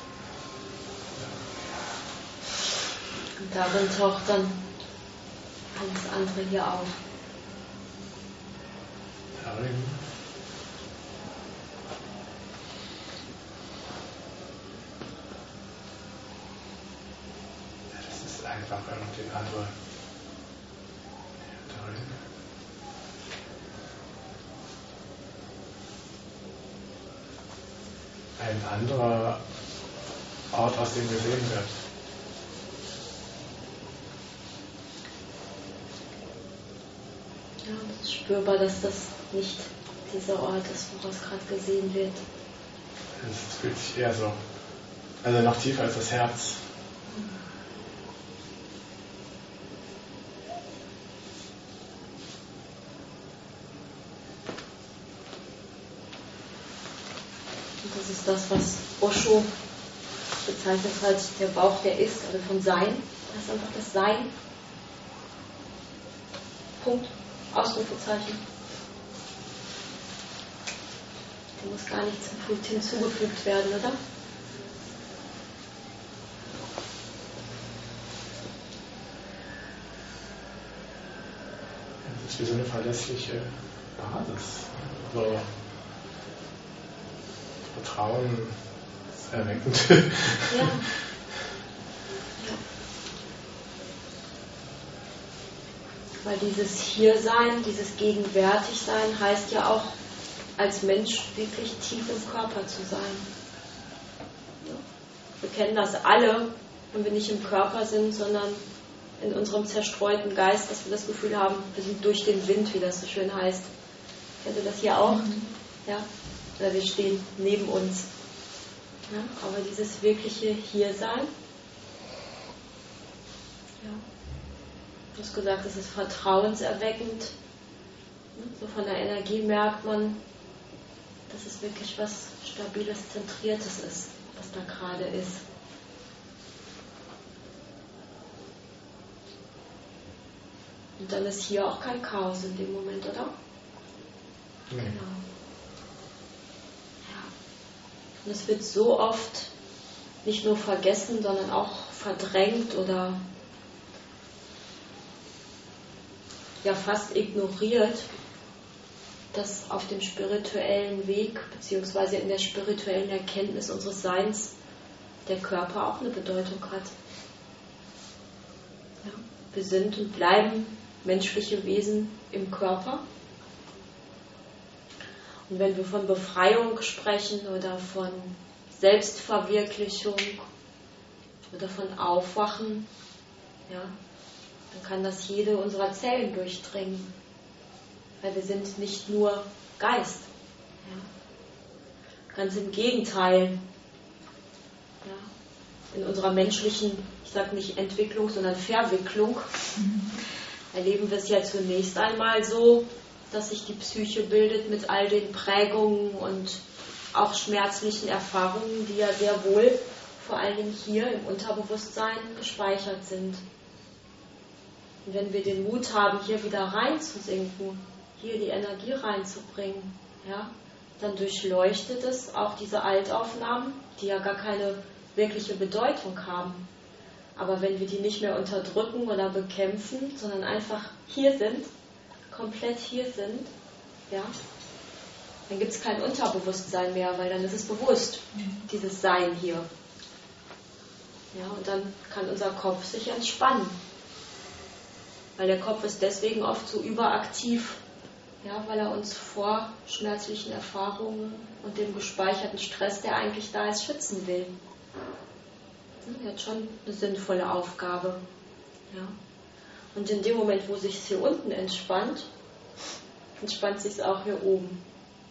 Und darin taucht dann alles andere hier auf. Darin einfach irgendwie andere darin. Ein anderer Ort, aus dem gesehen wird. Ja, es ist spürbar, dass das nicht dieser Ort ist, woraus gerade gesehen wird. Es fühlt sich eher so, also noch tiefer als das Herz. Das ist das, was Osho bezeichnet als der Bauch, der ist, also vom Sein. Das ist einfach das Sein. Punkt. Ausrufezeichen. Da muss gar nichts hinzugefügt werden, oder? Das ist wie so eine verlässliche Basis. So Vertrauen erweckend. Ja. Ja. Weil dieses Hiersein, dieses Gegenwärtigsein heißt ja auch, als Mensch wirklich tief im Körper zu sein. Ja. Wir kennen das alle, wenn wir nicht im Körper sind, sondern in unserem zerstreuten Geist, dass wir das Gefühl haben, wir sind durch den Wind, wie das so schön heißt. Kennt ihr das hier auch? Ja? Oder wir stehen neben uns. Ja? Aber dieses wirkliche Hiersein, ja. Du hast gesagt, es ist vertrauenserweckend. So von der Energie merkt man, dass es wirklich was Stabiles, Zentriertes ist, was da gerade ist. Und dann ist hier auch kein Chaos in dem Moment, oder? Nee. Genau. Ja. Und es wird so oft nicht nur vergessen, sondern auch verdrängt oder ja fast ignoriert, dass auf dem spirituellen Weg beziehungsweise in der spirituellen Erkenntnis unseres Seins der Körper auch eine Bedeutung hat. Ja. Wir sind und bleiben menschliche Wesen im Körper. Und wenn wir von Befreiung sprechen oder von Selbstverwirklichung oder von Aufwachen, ja, dann kann das jede unserer Zellen durchdringen. Weil wir sind nicht nur Geist. Ja. Ganz im Gegenteil. Ja. In unserer menschlichen, ich sage nicht Entwicklung, sondern Verwicklung, erleben wir es ja zunächst einmal so, dass sich die Psyche bildet mit all den Prägungen und auch schmerzlichen Erfahrungen, die ja sehr wohl vor allen Dingen hier im Unterbewusstsein gespeichert sind. Und wenn wir den Mut haben, hier wieder reinzusinken, hier die Energie reinzubringen, ja, dann durchleuchtet es auch diese Altaufnahmen, die ja gar keine wirkliche Bedeutung haben. Aber wenn wir die nicht mehr unterdrücken oder bekämpfen, sondern einfach hier sind, komplett hier sind, ja, dann gibt es kein Unterbewusstsein mehr, weil dann ist es bewusst, dieses Sein hier. Ja, und dann kann unser Kopf sich entspannen. Weil der Kopf ist deswegen oft so überaktiv, ja, weil er uns vor schmerzlichen Erfahrungen und dem gespeicherten Stress, der eigentlich da ist, schützen will. Er hat schon eine sinnvolle Aufgabe. Ja. Und in dem Moment, wo sich es hier unten entspannt sich es auch hier oben.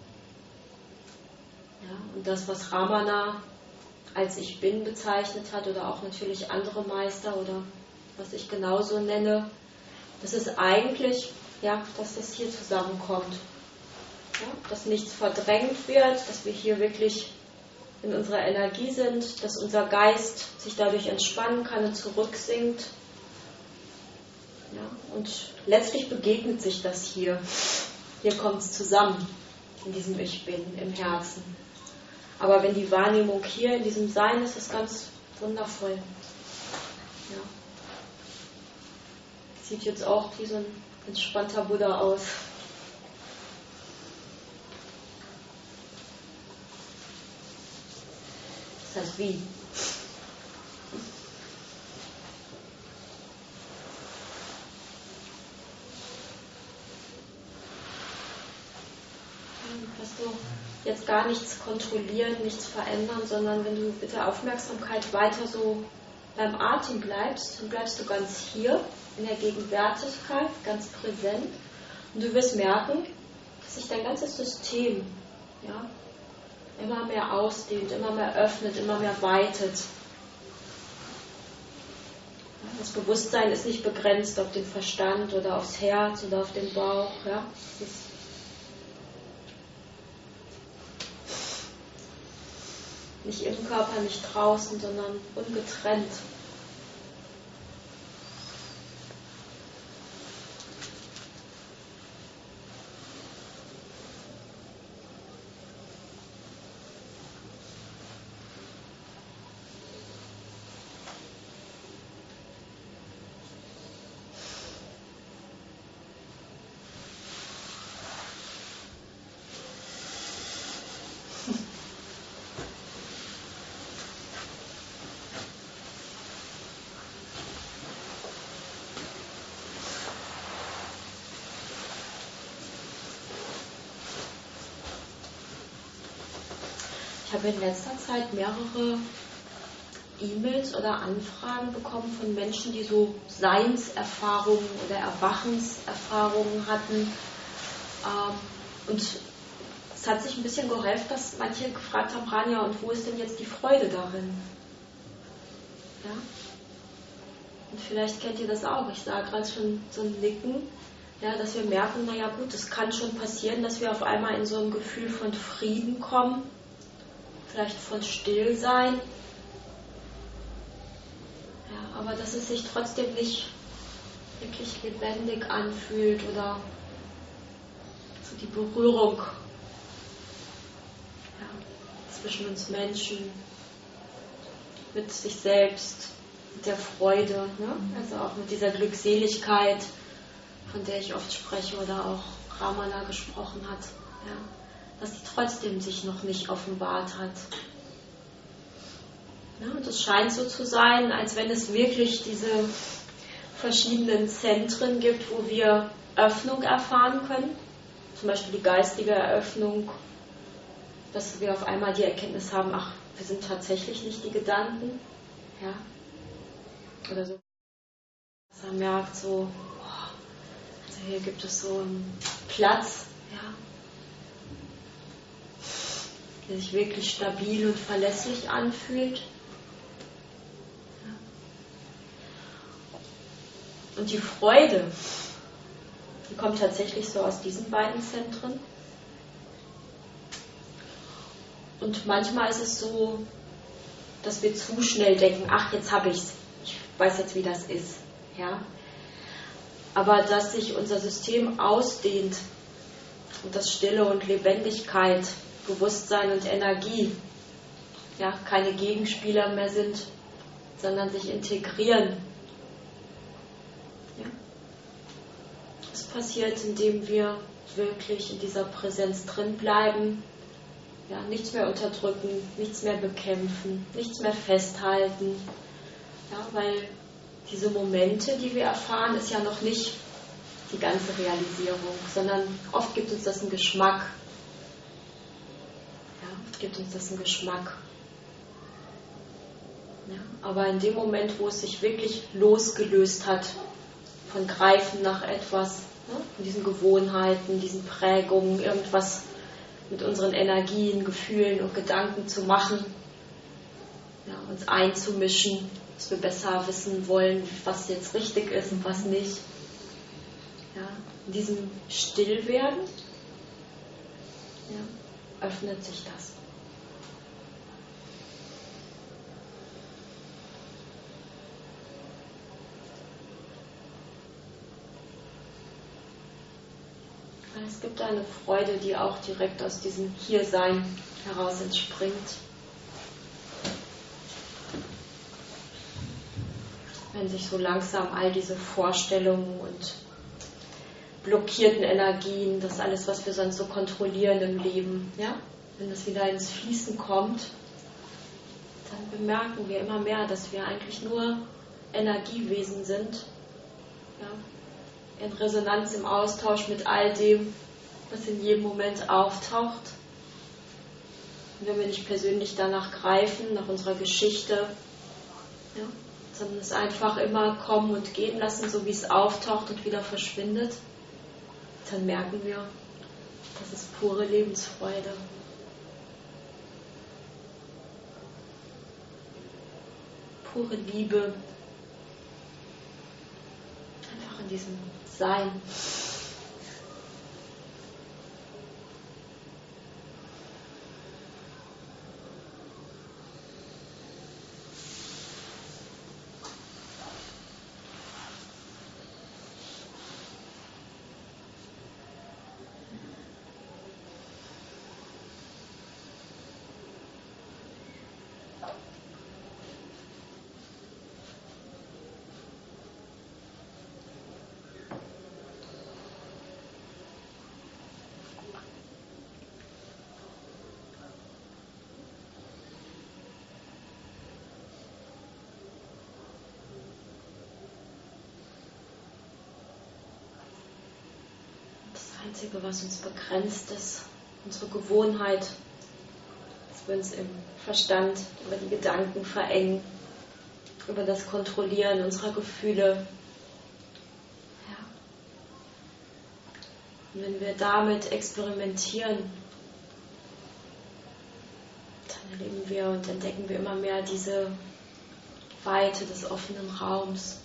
Ja, und das, was Ramana als Ich Bin bezeichnet hat, oder auch natürlich andere Meister oder was ich genauso nenne, das ist eigentlich, ja, dass das hier zusammenkommt. Ja, dass nichts verdrängt wird, dass wir hier wirklich in unserer Energie sind, dass unser Geist sich dadurch entspannen kann und zurücksinkt. Ja, und letztlich begegnet sich das hier. Hier kommt es zusammen, in diesem Ich Bin, im Herzen. Aber wenn die Wahrnehmung hier in diesem Sein ist, ist es ganz wundervoll. Ja. Sieht jetzt auch wie so ein entspannter Buddha aus. Das heißt wie? Dass du jetzt gar nichts kontrollieren, nichts verändern, sondern wenn du mit der Aufmerksamkeit weiter so beim Atem bleibst, dann bleibst du ganz hier in der Gegenwärtigkeit, ganz präsent, und du wirst merken, dass sich dein ganzes System, ja, immer mehr ausdehnt, immer mehr öffnet, immer mehr weitet. Ja, das Bewusstsein ist nicht begrenzt auf den Verstand oder aufs Herz oder auf den Bauch. Ja. Es ist nicht im Körper, nicht draußen, sondern ungetrennt. Ich habe in letzter Zeit mehrere E-Mails oder Anfragen bekommen von Menschen, die so Seinserfahrungen oder Erwachenserfahrungen hatten. Und es hat sich ein bisschen geholfen, dass manche gefragt haben, Rania, und wo ist denn jetzt die Freude darin? Ja? Und vielleicht kennt ihr das auch. Ich sah gerade schon so ein Nicken, ja, dass wir merken, naja gut, es kann schon passieren, dass wir auf einmal in so ein Gefühl von Frieden kommen. Vielleicht von Stillsein, ja, aber dass es sich trotzdem nicht wirklich lebendig anfühlt oder so die Berührung, ja, zwischen uns Menschen, mit sich selbst, mit der Freude, ne? Also auch mit dieser Glückseligkeit, von der ich oft spreche oder auch Ramana gesprochen hat. Ja. Dass die trotzdem sich noch nicht offenbart hat. Ja, und es scheint so zu sein, als wenn es wirklich diese verschiedenen Zentren gibt, wo wir Öffnung erfahren können. Zum Beispiel die geistige Eröffnung, dass wir auf einmal die Erkenntnis haben, ach, wir sind tatsächlich nicht die Gedanken. Ja. Oder so. Dass man merkt so, also hier gibt es so einen Platz, ja, der sich wirklich stabil und verlässlich anfühlt. Ja. Und die Freude, die kommt tatsächlich so aus diesen beiden Zentren. Und manchmal ist es so, dass wir zu schnell denken, ach, jetzt habe ich's, ich weiß jetzt, wie das ist. Ja. Aber dass sich unser System ausdehnt, Und dass Stille und Lebendigkeit, Bewusstsein und Energie ja, keine Gegenspieler mehr sind, sondern sich integrieren. Ja. Das passiert, indem wir wirklich in dieser Präsenz drin bleiben, ja, nichts mehr unterdrücken, nichts mehr bekämpfen, nichts mehr festhalten, ja, weil diese Momente, die wir erfahren, ist ja noch nicht die ganze Realisierung, sondern oft gibt uns das einen Geschmack. Ja, oft gibt uns das einen Geschmack. Ja, aber in dem Moment, wo es sich wirklich losgelöst hat von Greifen nach etwas, ja, von diesen Gewohnheiten, diesen Prägungen, irgendwas mit unseren Energien, Gefühlen und Gedanken zu machen, ja, uns einzumischen, dass wir besser wissen wollen, was jetzt richtig ist und was nicht. Ja, in diesem Stillwerden ja, öffnet sich das. Es gibt eine Freude, die auch direkt aus diesem Hiersein heraus entspringt. Wenn sich so langsam all diese Vorstellungen und blockierten Energien, das alles, was wir sonst so kontrollieren im Leben, ja, wenn das wieder ins Fließen kommt, dann bemerken wir immer mehr, dass wir eigentlich nur Energiewesen sind, ja, in Resonanz, im Austausch mit all dem, was in jedem Moment auftaucht. Und wenn wir nicht persönlich danach greifen, nach unserer Geschichte, ja, sondern es einfach immer kommen und gehen lassen, so wie es auftaucht und wieder verschwindet, dann merken wir, das ist pure Lebensfreude. Pure Liebe. Einfach in diesem Sein. Das Einzige, was uns begrenzt, ist unsere Gewohnheit, dass wir uns im Verstand über die Gedanken verengen, über das Kontrollieren unserer Gefühle. Ja. Und wenn wir damit experimentieren, dann erleben wir und entdecken wir immer mehr diese Weite des offenen Raums.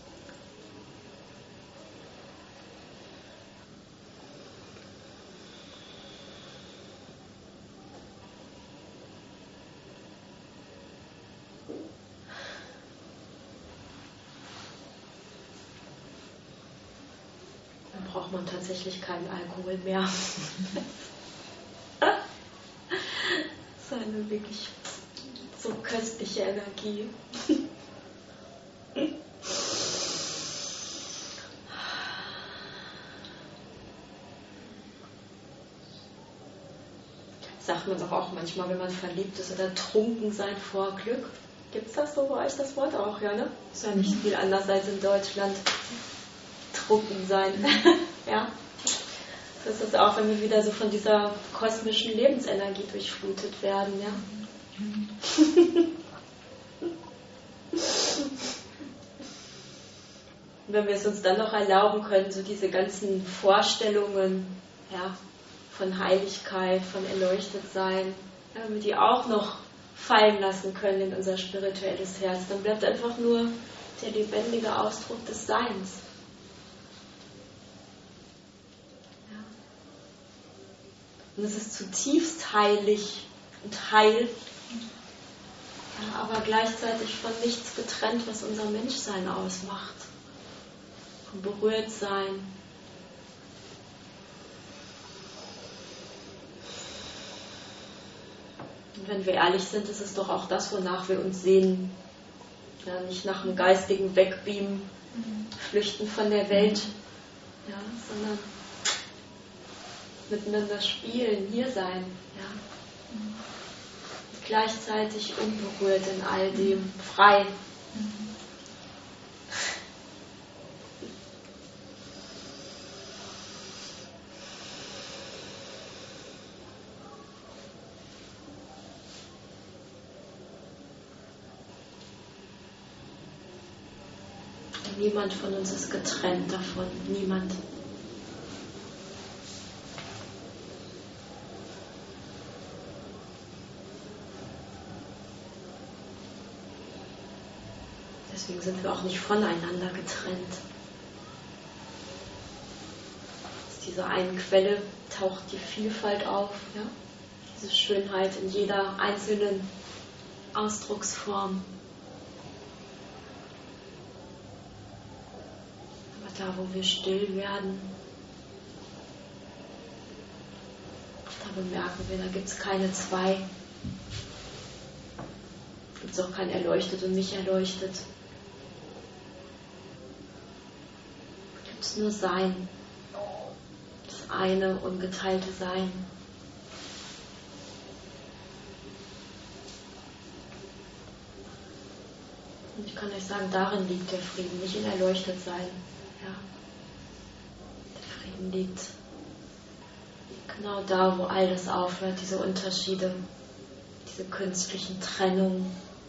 Braucht man tatsächlich keinen Alkohol mehr. Das ist eine wirklich so köstliche Energie. Sagt man doch auch manchmal, wenn man verliebt ist oder trunken sein vor Glück. Gibt es das so bei euch, das Wort auch, ja, ne? Ist ja nicht viel anders als in Deutschland. Trunken sein. Ja. Das ist auch, wenn wir wieder so von dieser kosmischen Lebensenergie durchflutet werden, ja. Und wenn wir es uns dann noch erlauben können, so diese ganzen Vorstellungen, ja, von Heiligkeit, von Erleuchtetsein, ja, wenn wir die auch noch fallen lassen können in unser spirituelles Herz, dann bleibt einfach nur der lebendige Ausdruck des Seins. Und es ist zutiefst heilig und heil, ja, aber gleichzeitig von nichts getrennt, was unser Menschsein ausmacht. Vom Berührtsein. Und wenn wir ehrlich sind, ist es doch auch das, wonach wir uns sehnen. Ja, nicht nach einem geistigen Wegbeamen, Flüchten von der Welt, ja, sondern miteinander spielen, hier sein. Ja. Und gleichzeitig unberührt in all dem, frei. Niemand von uns ist getrennt davon. Niemand. Deswegen sind wir auch nicht voneinander getrennt. Aus dieser einen Quelle taucht die Vielfalt auf. Ja? Diese Schönheit in jeder einzelnen Ausdrucksform. Da, wo wir still werden, da bemerken wir, da gibt es keine zwei. Da gibt es auch kein erleuchtet und nicht erleuchtet. Da gibt es nur Sein. Das eine ungeteilte Sein. Und ich kann euch sagen, darin liegt der Frieden, nicht in erleuchtet sein. Ja. Der Frieden liegt genau da, wo all das aufhört, diese Unterschiede, diese künstlichen Trennungen.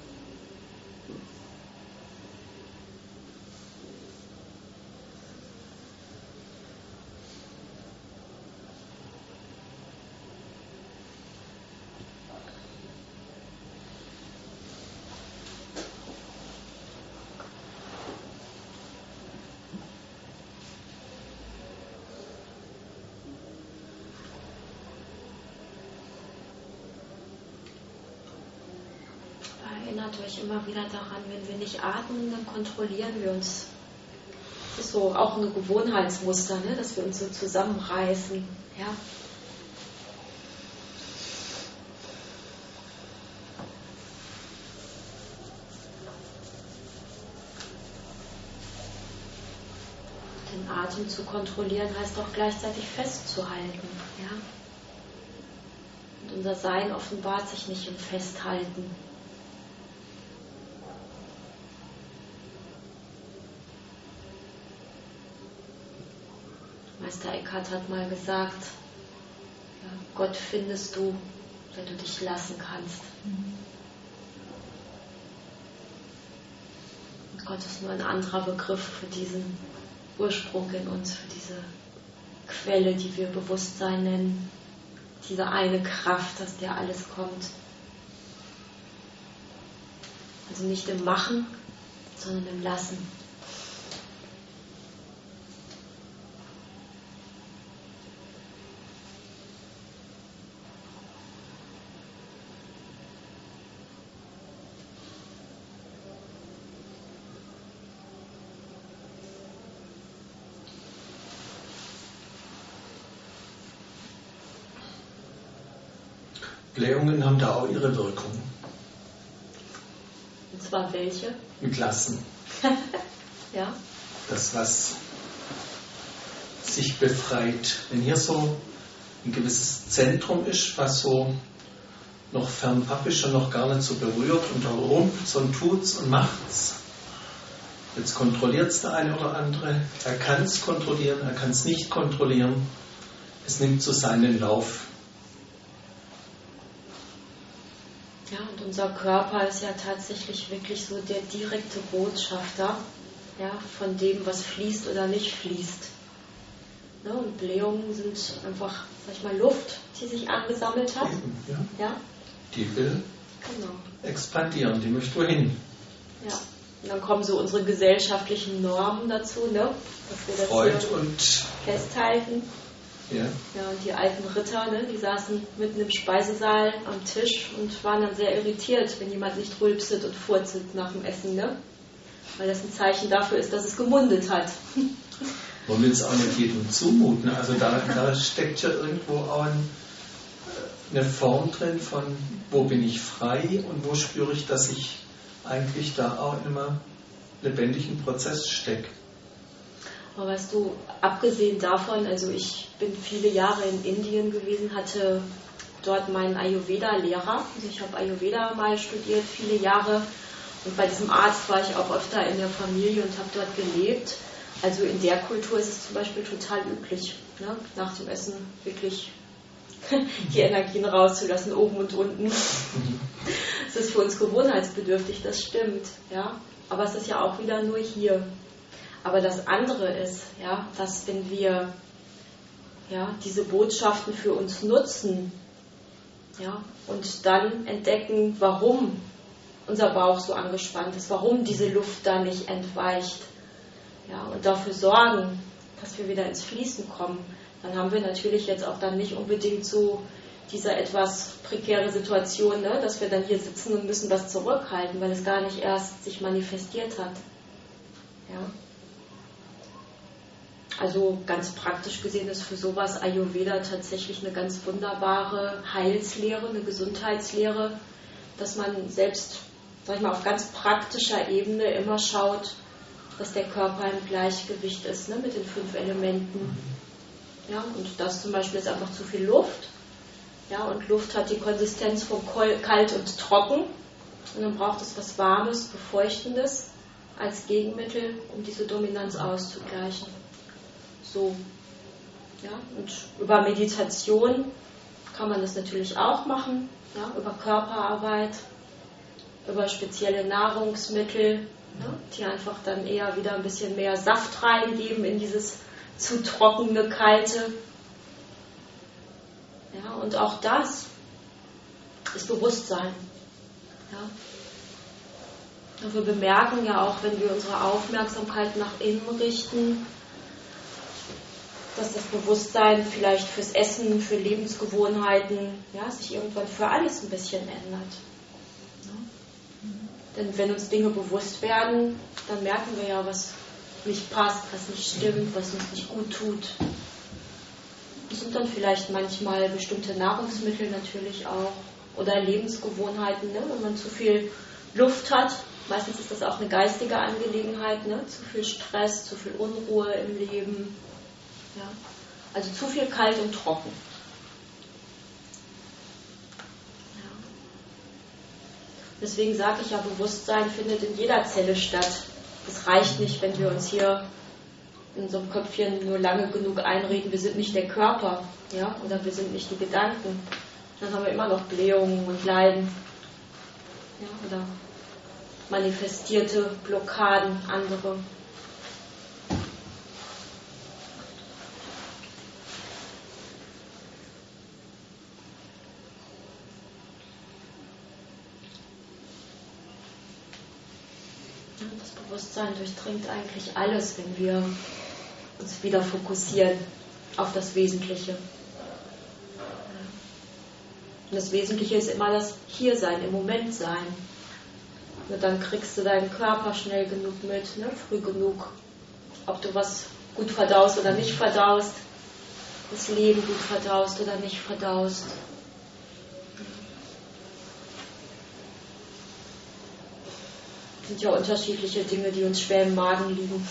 Erinnert euch immer wieder daran, wenn wir nicht atmen, dann kontrollieren wir uns. Das ist so auch ein Gewohnheitsmuster, ne? Dass wir uns so zusammenreißen. Ja? Den Atem zu kontrollieren heißt auch gleichzeitig festzuhalten. Ja? Und unser Sein offenbart sich nicht im Festhalten. Meister Eckhart hat mal gesagt, ja, Gott findest du, wenn du dich lassen kannst. Und Gott ist nur ein anderer Begriff für diesen Ursprung in uns, für diese Quelle, die wir Bewusstsein nennen, diese eine Kraft, aus der alles kommt. Also nicht im Machen, sondern im Lassen. Blähungen haben da auch ihre Wirkung. Und zwar welche? Mit Lassen. Ja. Das, was sich befreit. Wenn hier so ein gewisses Zentrum ist, was so noch fernab ist und noch gar nicht so berührt und da rumpft und tut's und macht's. Jetzt kontrolliert es der eine oder andere. Er kann es kontrollieren, er kann es nicht kontrollieren. Es nimmt so seinen Lauf. Ja, und unser Körper ist ja tatsächlich wirklich so der direkte Botschafter, ja, von dem, was fließt oder nicht fließt. Ne, und Blähungen sind einfach, sag ich mal, Luft, die sich angesammelt hat. Eben, ja. Ja? Die will Genau. expandieren, die möchte wohin. Ja. Und dann kommen so unsere gesellschaftlichen Normen dazu, ne? Dass wir das Freud hier und festhalten. ja. Ja, und die alten Ritter, ne, die saßen mitten im Speisesaal am Tisch und waren dann sehr irritiert, wenn jemand nicht rülpset und furzelt nach dem Essen, ne? Weil das ein Zeichen dafür ist, dass es gemundet hat. Man will es auch nicht jedem zumuten. Also da steckt ja irgendwo auch eine Form drin von, wo bin ich frei und wo spüre ich, dass ich eigentlich da auch in einem lebendigen Prozess stecke. Aber weißt du, abgesehen davon, also ich bin viele Jahre in Indien gewesen, hatte dort meinen Ayurveda-Lehrer. Also ich habe Ayurveda mal studiert, viele Jahre. Und bei diesem Arzt war ich auch öfter in der Familie und habe dort gelebt. Also in der Kultur ist es zum Beispiel total üblich, ne? Nach dem Essen wirklich die Energien rauszulassen, oben und unten. Es ist für uns gewohnheitsbedürftig, das stimmt. Ja? Aber es ist ja auch wieder nur hier. Aber das andere ist, ja, dass wenn wir diese Botschaften für uns nutzen, ja, und dann entdecken, warum unser Bauch so angespannt ist, warum diese Luft da nicht entweicht, ja, und dafür sorgen, dass wir wieder ins Fließen kommen, dann haben wir natürlich jetzt auch dann nicht unbedingt so diese etwas prekäre Situation, ne, dass wir dann hier sitzen und müssen was zurückhalten, weil es gar nicht erst sich manifestiert hat. Ja. Also ganz praktisch gesehen ist für sowas Ayurveda tatsächlich eine ganz wunderbare Heilslehre, eine Gesundheitslehre, dass man selbst, sag ich mal, auf ganz praktischer Ebene immer schaut, dass der Körper im Gleichgewicht ist, ne, mit den 5 Elementen. Ja, und das zum Beispiel ist einfach zu viel Luft. Ja, und Luft hat die Konsistenz von kalt und trocken. Und dann braucht es was Warmes, Befeuchtendes als Gegenmittel, um diese Dominanz auszugleichen. So. Ja, und über Meditation kann man das natürlich auch machen, ja, über Körperarbeit, über spezielle Nahrungsmittel, ne, die einfach dann eher wieder ein bisschen mehr Saft reingeben in dieses zu trockene, kalte. Ja, und auch das ist Bewusstsein. Ja. Und wir bemerken ja auch, wenn wir unsere Aufmerksamkeit nach innen richten, dass das Bewusstsein vielleicht fürs Essen, für Lebensgewohnheiten, ja, sich irgendwann für alles ein bisschen ändert. Ja. Denn wenn uns Dinge bewusst werden, dann merken wir ja, was nicht passt, was nicht stimmt, was uns nicht gut tut. Das sind dann vielleicht manchmal bestimmte Nahrungsmittel natürlich auch oder Lebensgewohnheiten, ne? Wenn man zu viel Luft hat. Meistens ist das auch eine geistige Angelegenheit, ne? Zu viel Stress, zu viel Unruhe im Leben. Ja? Also zu viel kalt und trocken. Ja. Deswegen sage ich ja, Bewusstsein findet in jeder Zelle statt. Es reicht nicht, wenn wir uns hier in so einem Köpfchen nur lange genug einreden, wir sind nicht der Körper, ja? Oder wir sind nicht die Gedanken. Dann haben wir immer noch Blähungen und Leiden. Ja? Oder manifestierte Blockaden, andere. Das Bewusstsein durchdringt eigentlich alles, wenn wir uns wieder fokussieren auf das Wesentliche. Und das Wesentliche ist immer das Hiersein, im Moment sein. Und dann kriegst du deinen Körper schnell genug mit, ne? Früh genug, ob du was gut verdaust oder nicht verdaust, das Leben gut verdaust oder nicht verdaust. Das sind ja unterschiedliche Dinge, die uns schwer im Magen liegen.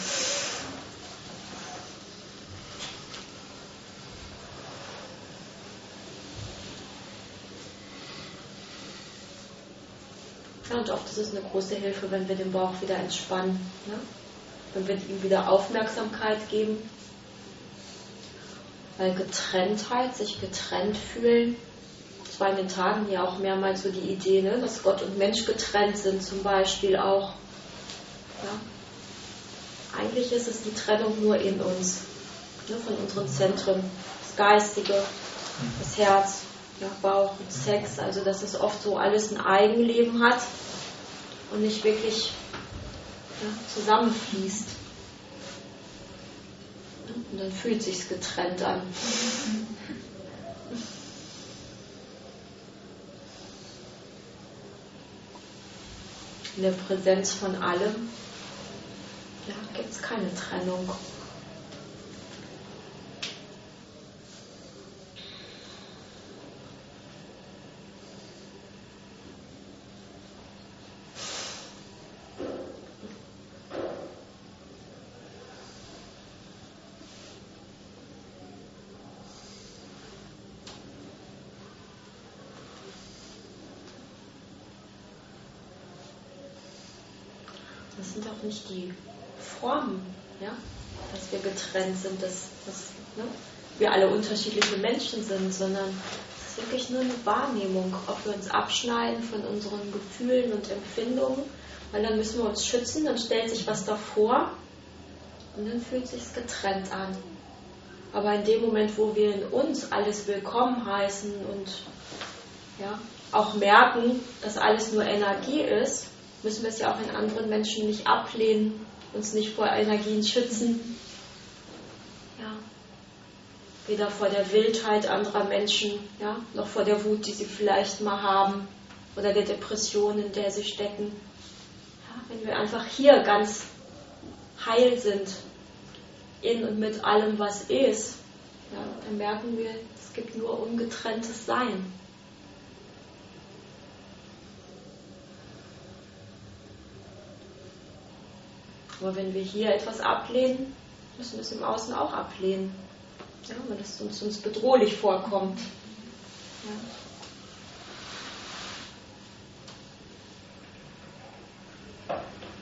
Ja, und oft ist es eine große Hilfe, wenn wir den Bauch wieder entspannen, ne? Wenn wir ihm wieder Aufmerksamkeit geben. Weil Getrenntheit, sich getrennt fühlen, das war in den Tagen ja auch mehrmals so die Idee, ne, dass Gott und Mensch getrennt sind zum Beispiel auch. Ja. Eigentlich ist es die Trennung nur in uns, ne, von unseren Zentren, das Geistige, das Herz, ja, Bauch und Sex, also dass es oft so alles ein Eigenleben hat und nicht wirklich, ja, zusammenfließt. Und dann fühlt es sich getrennt an. In der Präsenz von allem, ja, gibt es keine Trennung. das sind auch nicht die Formen, ja, dass wir getrennt sind, dass wir alle unterschiedliche Menschen sind, sondern es ist wirklich nur eine Wahrnehmung, ob wir uns abschneiden von unseren Gefühlen und Empfindungen, weil dann müssen wir uns schützen, dann stellt sich was davor und dann fühlt sich es getrennt an. Aber in dem Moment, wo wir in uns alles willkommen heißen und ja, auch merken, dass alles nur Energie ist, müssen wir es ja auch in anderen Menschen nicht ablehnen, uns nicht vor Energien schützen. Ja. Weder vor der Wildheit anderer Menschen, ja, noch vor der Wut, die sie vielleicht mal haben, oder der Depression, in der sie stecken. Ja, wenn wir einfach hier ganz heil sind, in und mit allem, was ist, ja, dann merken wir, es gibt nur ungetrenntes Sein. Aber wenn wir hier etwas ablehnen, müssen wir es im Außen auch ablehnen. Ja, wenn es uns bedrohlich vorkommt. Ja.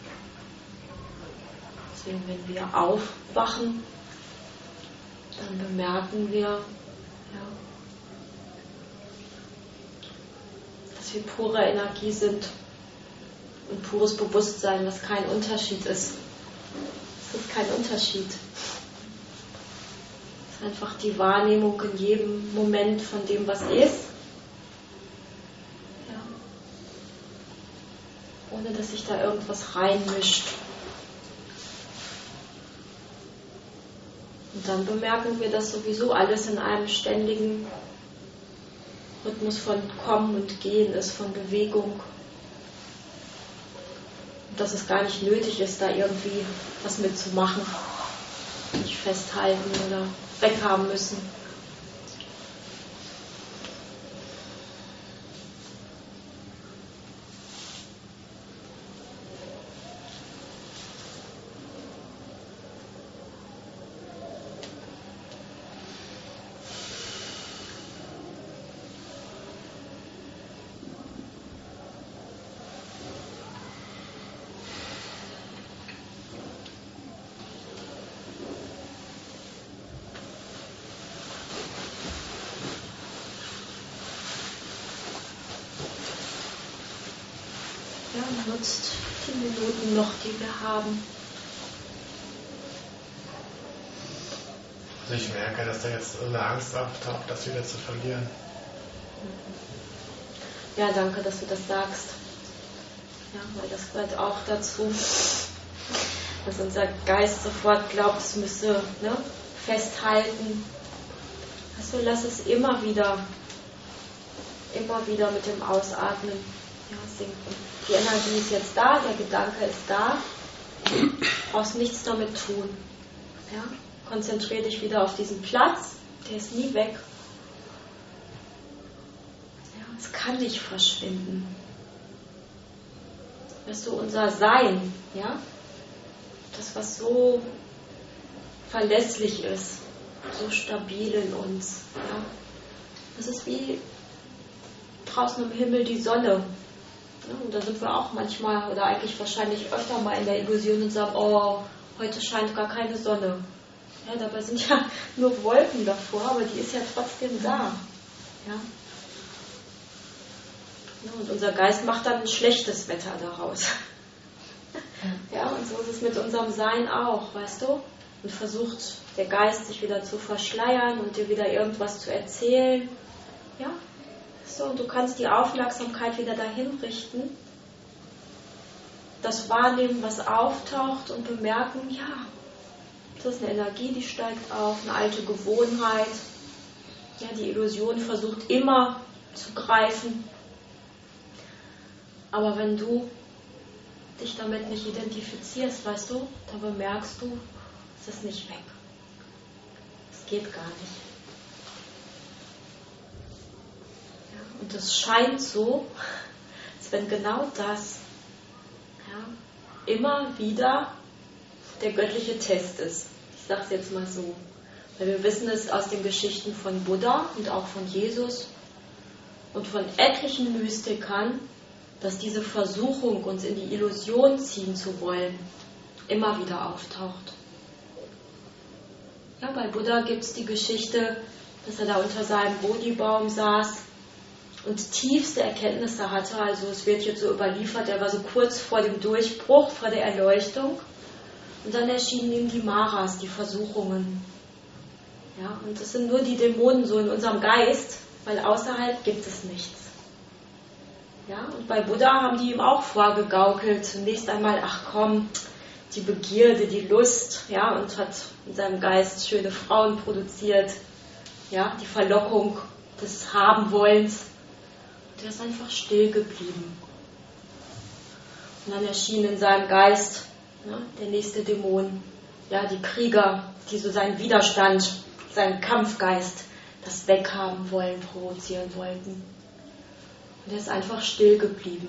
Deswegen, wenn wir aufwachen, dann bemerken wir, ja, dass wir pure Energie sind und pures Bewusstsein, was kein Unterschied ist. Es ist kein Unterschied. Es ist einfach die Wahrnehmung in jedem Moment von dem, was ist. Ja. Ohne dass sich da irgendwas reinmischt. Und dann bemerken wir, dass sowieso alles in einem ständigen Rhythmus von Kommen und Gehen ist, von Bewegung. Und dass es gar nicht nötig ist, da irgendwie was mitzumachen. Nicht festhalten oder weghaben müssen. Ja, nutzt die Minuten noch, die wir haben. Also ich merke, dass da jetzt eine Angst auftaucht, das wieder zu verlieren. Ja, danke, dass du das sagst. Ja, weil das gehört auch dazu, dass unser Geist sofort glaubt, es müsse festhalten. Also lass es immer wieder mit dem Ausatmen sinken. Die Energie ist jetzt da, der Gedanke ist da. Du brauchst nichts damit tun. Ja? Konzentriere dich wieder auf diesen Platz, der ist nie weg. Ja, es kann nicht verschwinden. Das ist so unser Sein, ja? Das, was so verlässlich ist, so stabil in uns. Ja? Das ist wie draußen im Himmel die Sonne. Ja, und da sind wir auch manchmal oder eigentlich wahrscheinlich öfter mal in der Illusion und sagen, oh, heute scheint gar keine Sonne. Ja, dabei sind ja nur Wolken davor, aber die ist ja trotzdem da. Ja? Ja, und unser Geist macht dann ein schlechtes Wetter daraus. Ja, und so ist es mit unserem Sein auch, weißt du? Und versucht der Geist sich wieder zu verschleiern und dir wieder irgendwas zu erzählen. Ja? So, und du kannst die Aufmerksamkeit wieder dahin richten, das wahrnehmen, was auftaucht und bemerken, ja, das ist eine Energie, die steigt auf, eine alte Gewohnheit. Ja, die Illusion versucht immer zu greifen. Aber wenn du dich damit nicht identifizierst, weißt du, dann bemerkst du, es ist nicht weg. Es geht gar nicht. Und es scheint so, als wenn genau das immer wieder der göttliche Test ist. Ich sage es jetzt mal so. Weil wir wissen es aus den Geschichten von Buddha und auch von Jesus und von etlichen Mystikern, dass diese Versuchung, uns in die Illusion ziehen zu wollen, immer wieder auftaucht. Ja, bei Buddha gibt es die Geschichte, dass er da unter seinem Bodhi-Baum saß und tiefste Erkenntnisse hatte. Also es wird jetzt so überliefert, er war so kurz vor dem Durchbruch, vor der Erleuchtung. Und dann erschienen ihm die Maras, die Versuchungen. Ja, und das sind nur die Dämonen so in unserem Geist, weil außerhalb gibt es nichts. Ja, und bei Buddha haben die ihm auch vorgegaukelt, zunächst einmal, ach komm, die Begierde, die Lust, ja, und hat in seinem Geist schöne Frauen produziert, ja, die Verlockung des Habenwollens. Und er ist einfach still geblieben. Und dann erschien in seinem Geist, ja, der nächste Dämon, ja, die Krieger, die so seinen Widerstand, seinen Kampfgeist, das Weghaben wollen, provozieren wollten. Und er ist einfach still geblieben.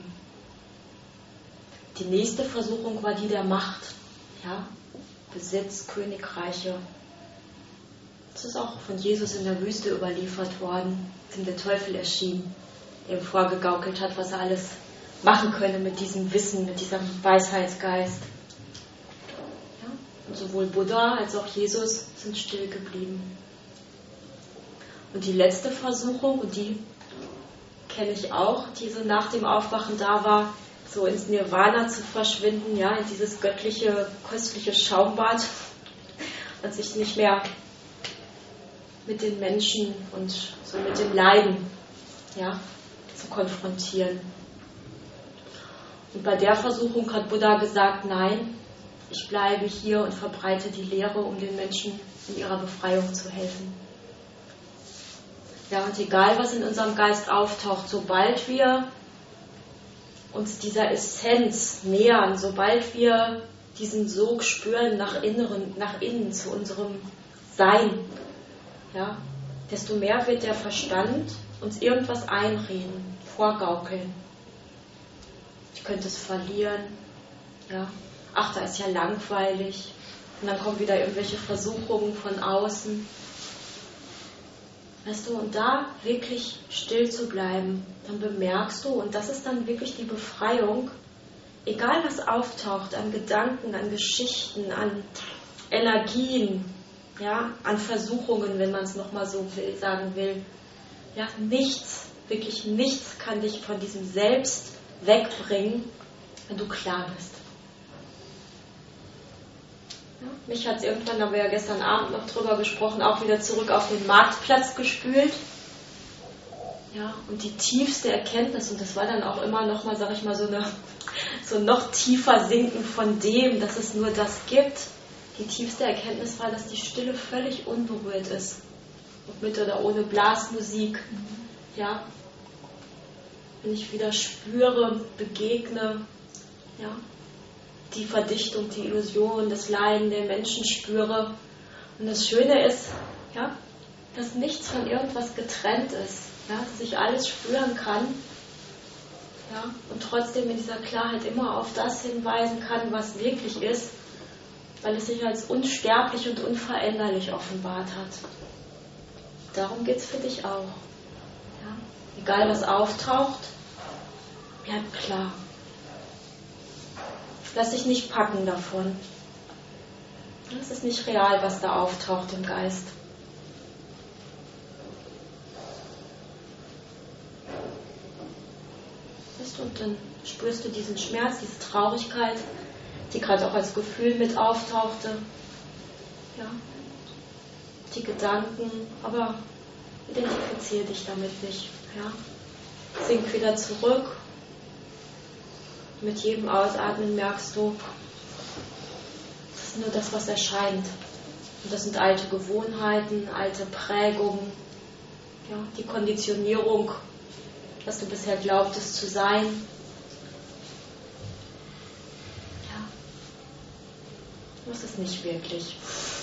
Die nächste Versuchung war die der Macht, ja, Besitz, Königreiche. Das ist auch von Jesus in der Wüste überliefert worden, dem der Teufel erschien, der ihm vorgegaukelt hat, was er alles machen könne mit diesem Wissen, mit diesem Weisheitsgeist. Ja, und sowohl Buddha als auch Jesus sind still geblieben. Und die letzte Versuchung, und die kenne ich auch, die so nach dem Aufwachen da war, so ins Nirvana zu verschwinden, ja, in dieses göttliche, köstliche Schaumbad und sich nicht mehr mit den Menschen und so mit dem Leiden, ja, zu konfrontieren. Und bei der Versuchung hat Buddha gesagt, nein, ich bleibe hier und verbreite die Lehre, um den Menschen in ihrer Befreiung zu helfen. Ja, und egal, was in unserem Geist auftaucht, sobald wir uns dieser Essenz nähern, sobald wir diesen Sog spüren nach innen zu unserem Sein, ja, desto mehr wird der Verstand uns irgendwas einreden, vorgaukeln. Ich könnte es verlieren, ja, ach, da ist ja langweilig, und dann kommen wieder irgendwelche Versuchungen von außen. Weißt du, und da wirklich still zu bleiben, dann bemerkst du, und das ist dann wirklich die Befreiung, egal was auftaucht, an Gedanken, an Geschichten, an Energien, ja, an Versuchungen, wenn man es nochmal so sagen will. Ja, nichts, wirklich nichts kann dich von diesem Selbst wegbringen, wenn du klar bist. Ja, mich hat es irgendwann, da haben wir ja gestern Abend noch drüber gesprochen, auch wieder zurück auf den Marktplatz gespült. Ja, und die tiefste Erkenntnis, und das war dann auch immer nochmal, sag ich mal, so noch tiefer Sinken von dem, dass es nur das gibt. Die tiefste Erkenntnis war, dass die Stille völlig unberührt ist. Ob mit oder ohne Blasmusik. Ja, wenn ich wieder spüre, begegne, ja, die Verdichtung, die Illusion, das Leiden der Menschen spüre. Und das Schöne ist, ja, dass nichts von irgendwas getrennt ist, ja, dass ich alles spüren kann, ja, und trotzdem in dieser Klarheit immer auf das hinweisen kann, was wirklich ist, weil es sich als unsterblich und unveränderlich offenbart hat. Darum geht es für dich auch. Ja. Egal was auftaucht, bleib klar. Lass dich nicht packen davon. Es ist nicht real, was da auftaucht im Geist. Und dann spürst du diesen Schmerz, diese Traurigkeit, die gerade auch als Gefühl mit auftauchte. Ja. Die Gedanken, aber identifiziere dich damit nicht. Ja. Sink wieder zurück. Mit jedem Ausatmen merkst du, das ist nur das, was erscheint. Und das sind alte Gewohnheiten, alte Prägungen, ja, die Konditionierung, was du bisher glaubtest zu sein. Ja, das ist nicht wirklich.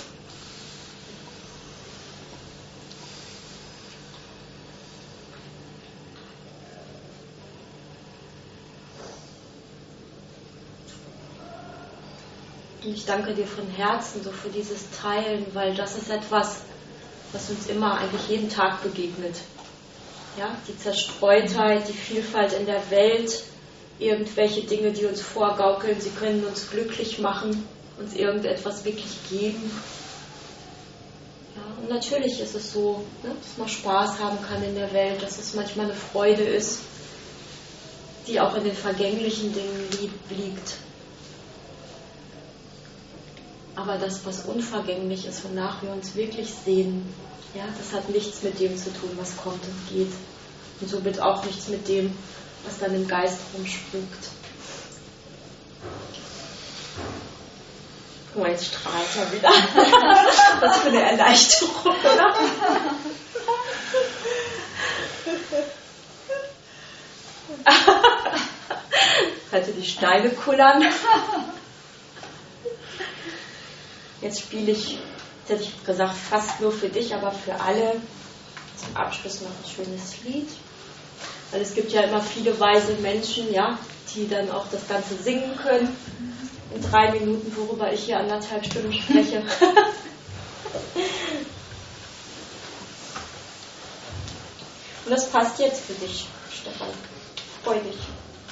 Und ich danke dir von Herzen so für dieses Teilen, weil das ist etwas, was uns immer eigentlich jeden Tag begegnet. Ja, die Zerstreutheit, die Vielfalt in der Welt, irgendwelche Dinge, die uns vorgaukeln, sie können uns glücklich machen, uns irgendetwas wirklich geben. Ja, und natürlich ist es so, ne, dass man Spaß haben kann in der Welt, dass es manchmal eine Freude ist, die auch in den vergänglichen Dingen liegt. Aber das, was unvergänglich ist, wonach wir uns wirklich sehen, ja, das hat nichts mit dem zu tun, was kommt und geht. Und somit auch nichts mit dem, was dann im Geist rumspukt. Guck mal, jetzt strahlt er wieder. Was für eine Erleichterung, oder? Hatte die Steine kullern. Jetzt spiele ich, jetzt hätte ich gesagt, fast nur für dich, aber für alle. Zum Abschluss noch ein schönes Lied. Weil es gibt ja immer viele weise Menschen, ja, die dann auch das Ganze singen können. In 3 Minuten, worüber ich hier 1,5 Stunden spreche. Und das passt jetzt für dich, Stefan. Freu dich.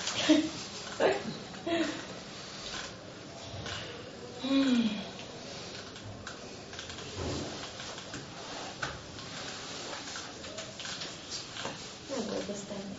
Ja, wo ist denn?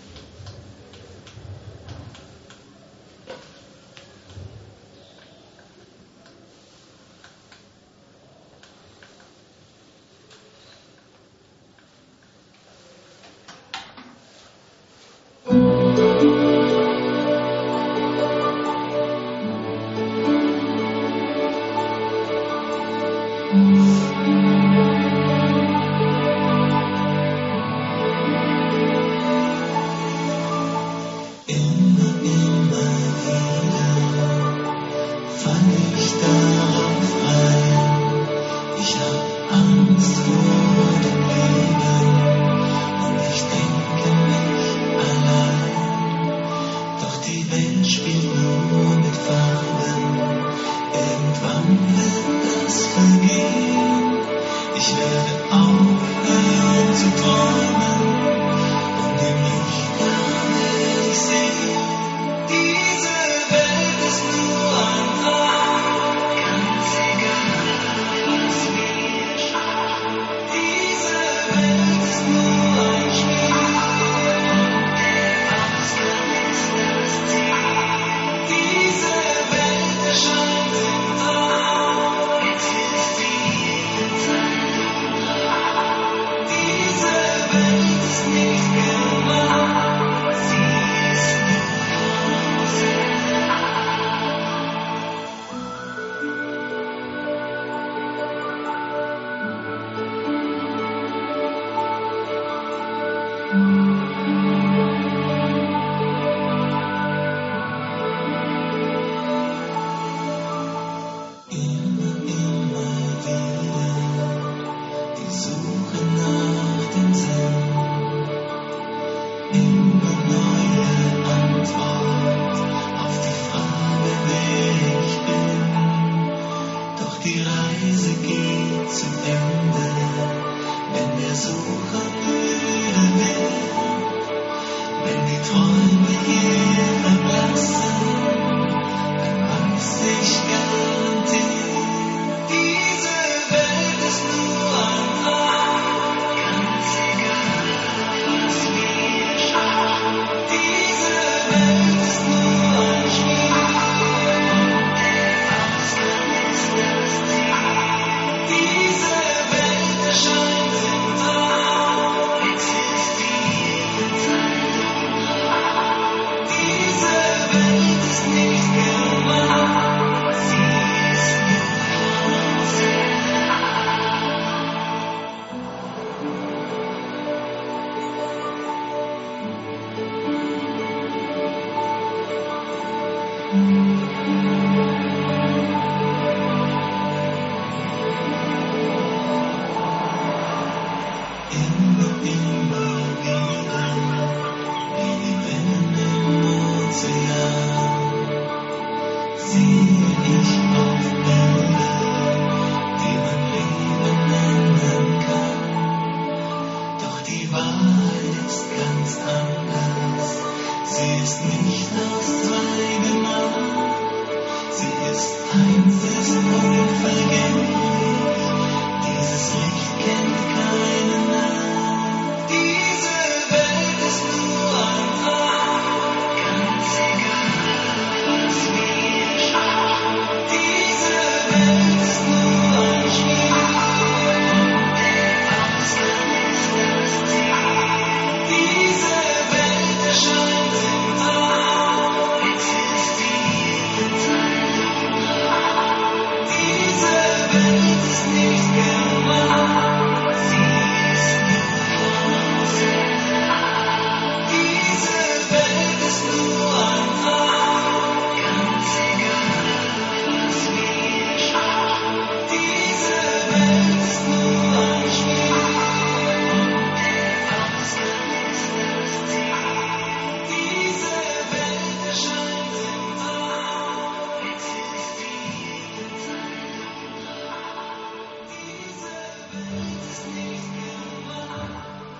Sie ist nicht aus zwei gemacht, sie ist eins, ist unvergänglich. Dieses Licht kennt keine Nacht. Diese Welt ist nur ein Traum, ganz egal, was wir schauen. Diese Welt ist nur ein Spiel und der Ausgang ist das Ziel. Diese Welt erscheint im Traum, existiert in seinem Raum. Diese Welt ist nicht gemacht, sie ist nur von uns entfernt. Diese Welt ist nur ein Traum, ganz egal, was wir schauen. Diese Welt ist nur ein Spiel und der Ausgang ist das Ziel. Diese Welt erscheint im Traum, existiert in seinem Raum. Diese Welt ist nicht gemacht.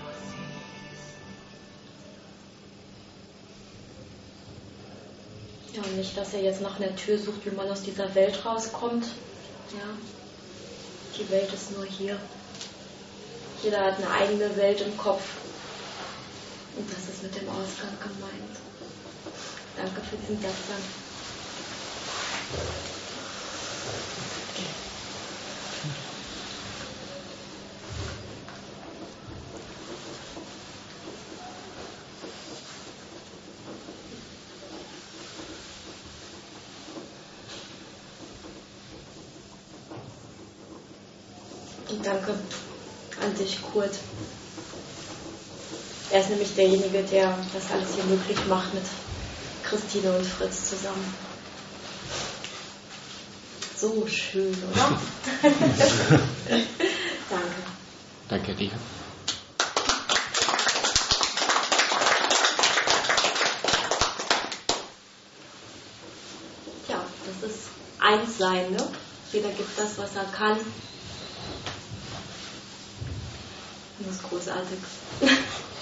Ja, und nicht, dass er jetzt nach einer Tür sucht, wie man aus dieser Welt rauskommt. Ja, die Welt ist nur hier. Jeder hat eine eigene Welt im Kopf. Und das ist mit dem Ausgang gemeint. Danke für diesen Satz. Und danke an dich, Kurt. Er ist nämlich derjenige, der das alles hier möglich macht mit Christine und Fritz zusammen. So schön, oder? Danke. Danke dir. Ja, das ist Einssein, ne? Jeder gibt das, was er kann. Das ist großartig.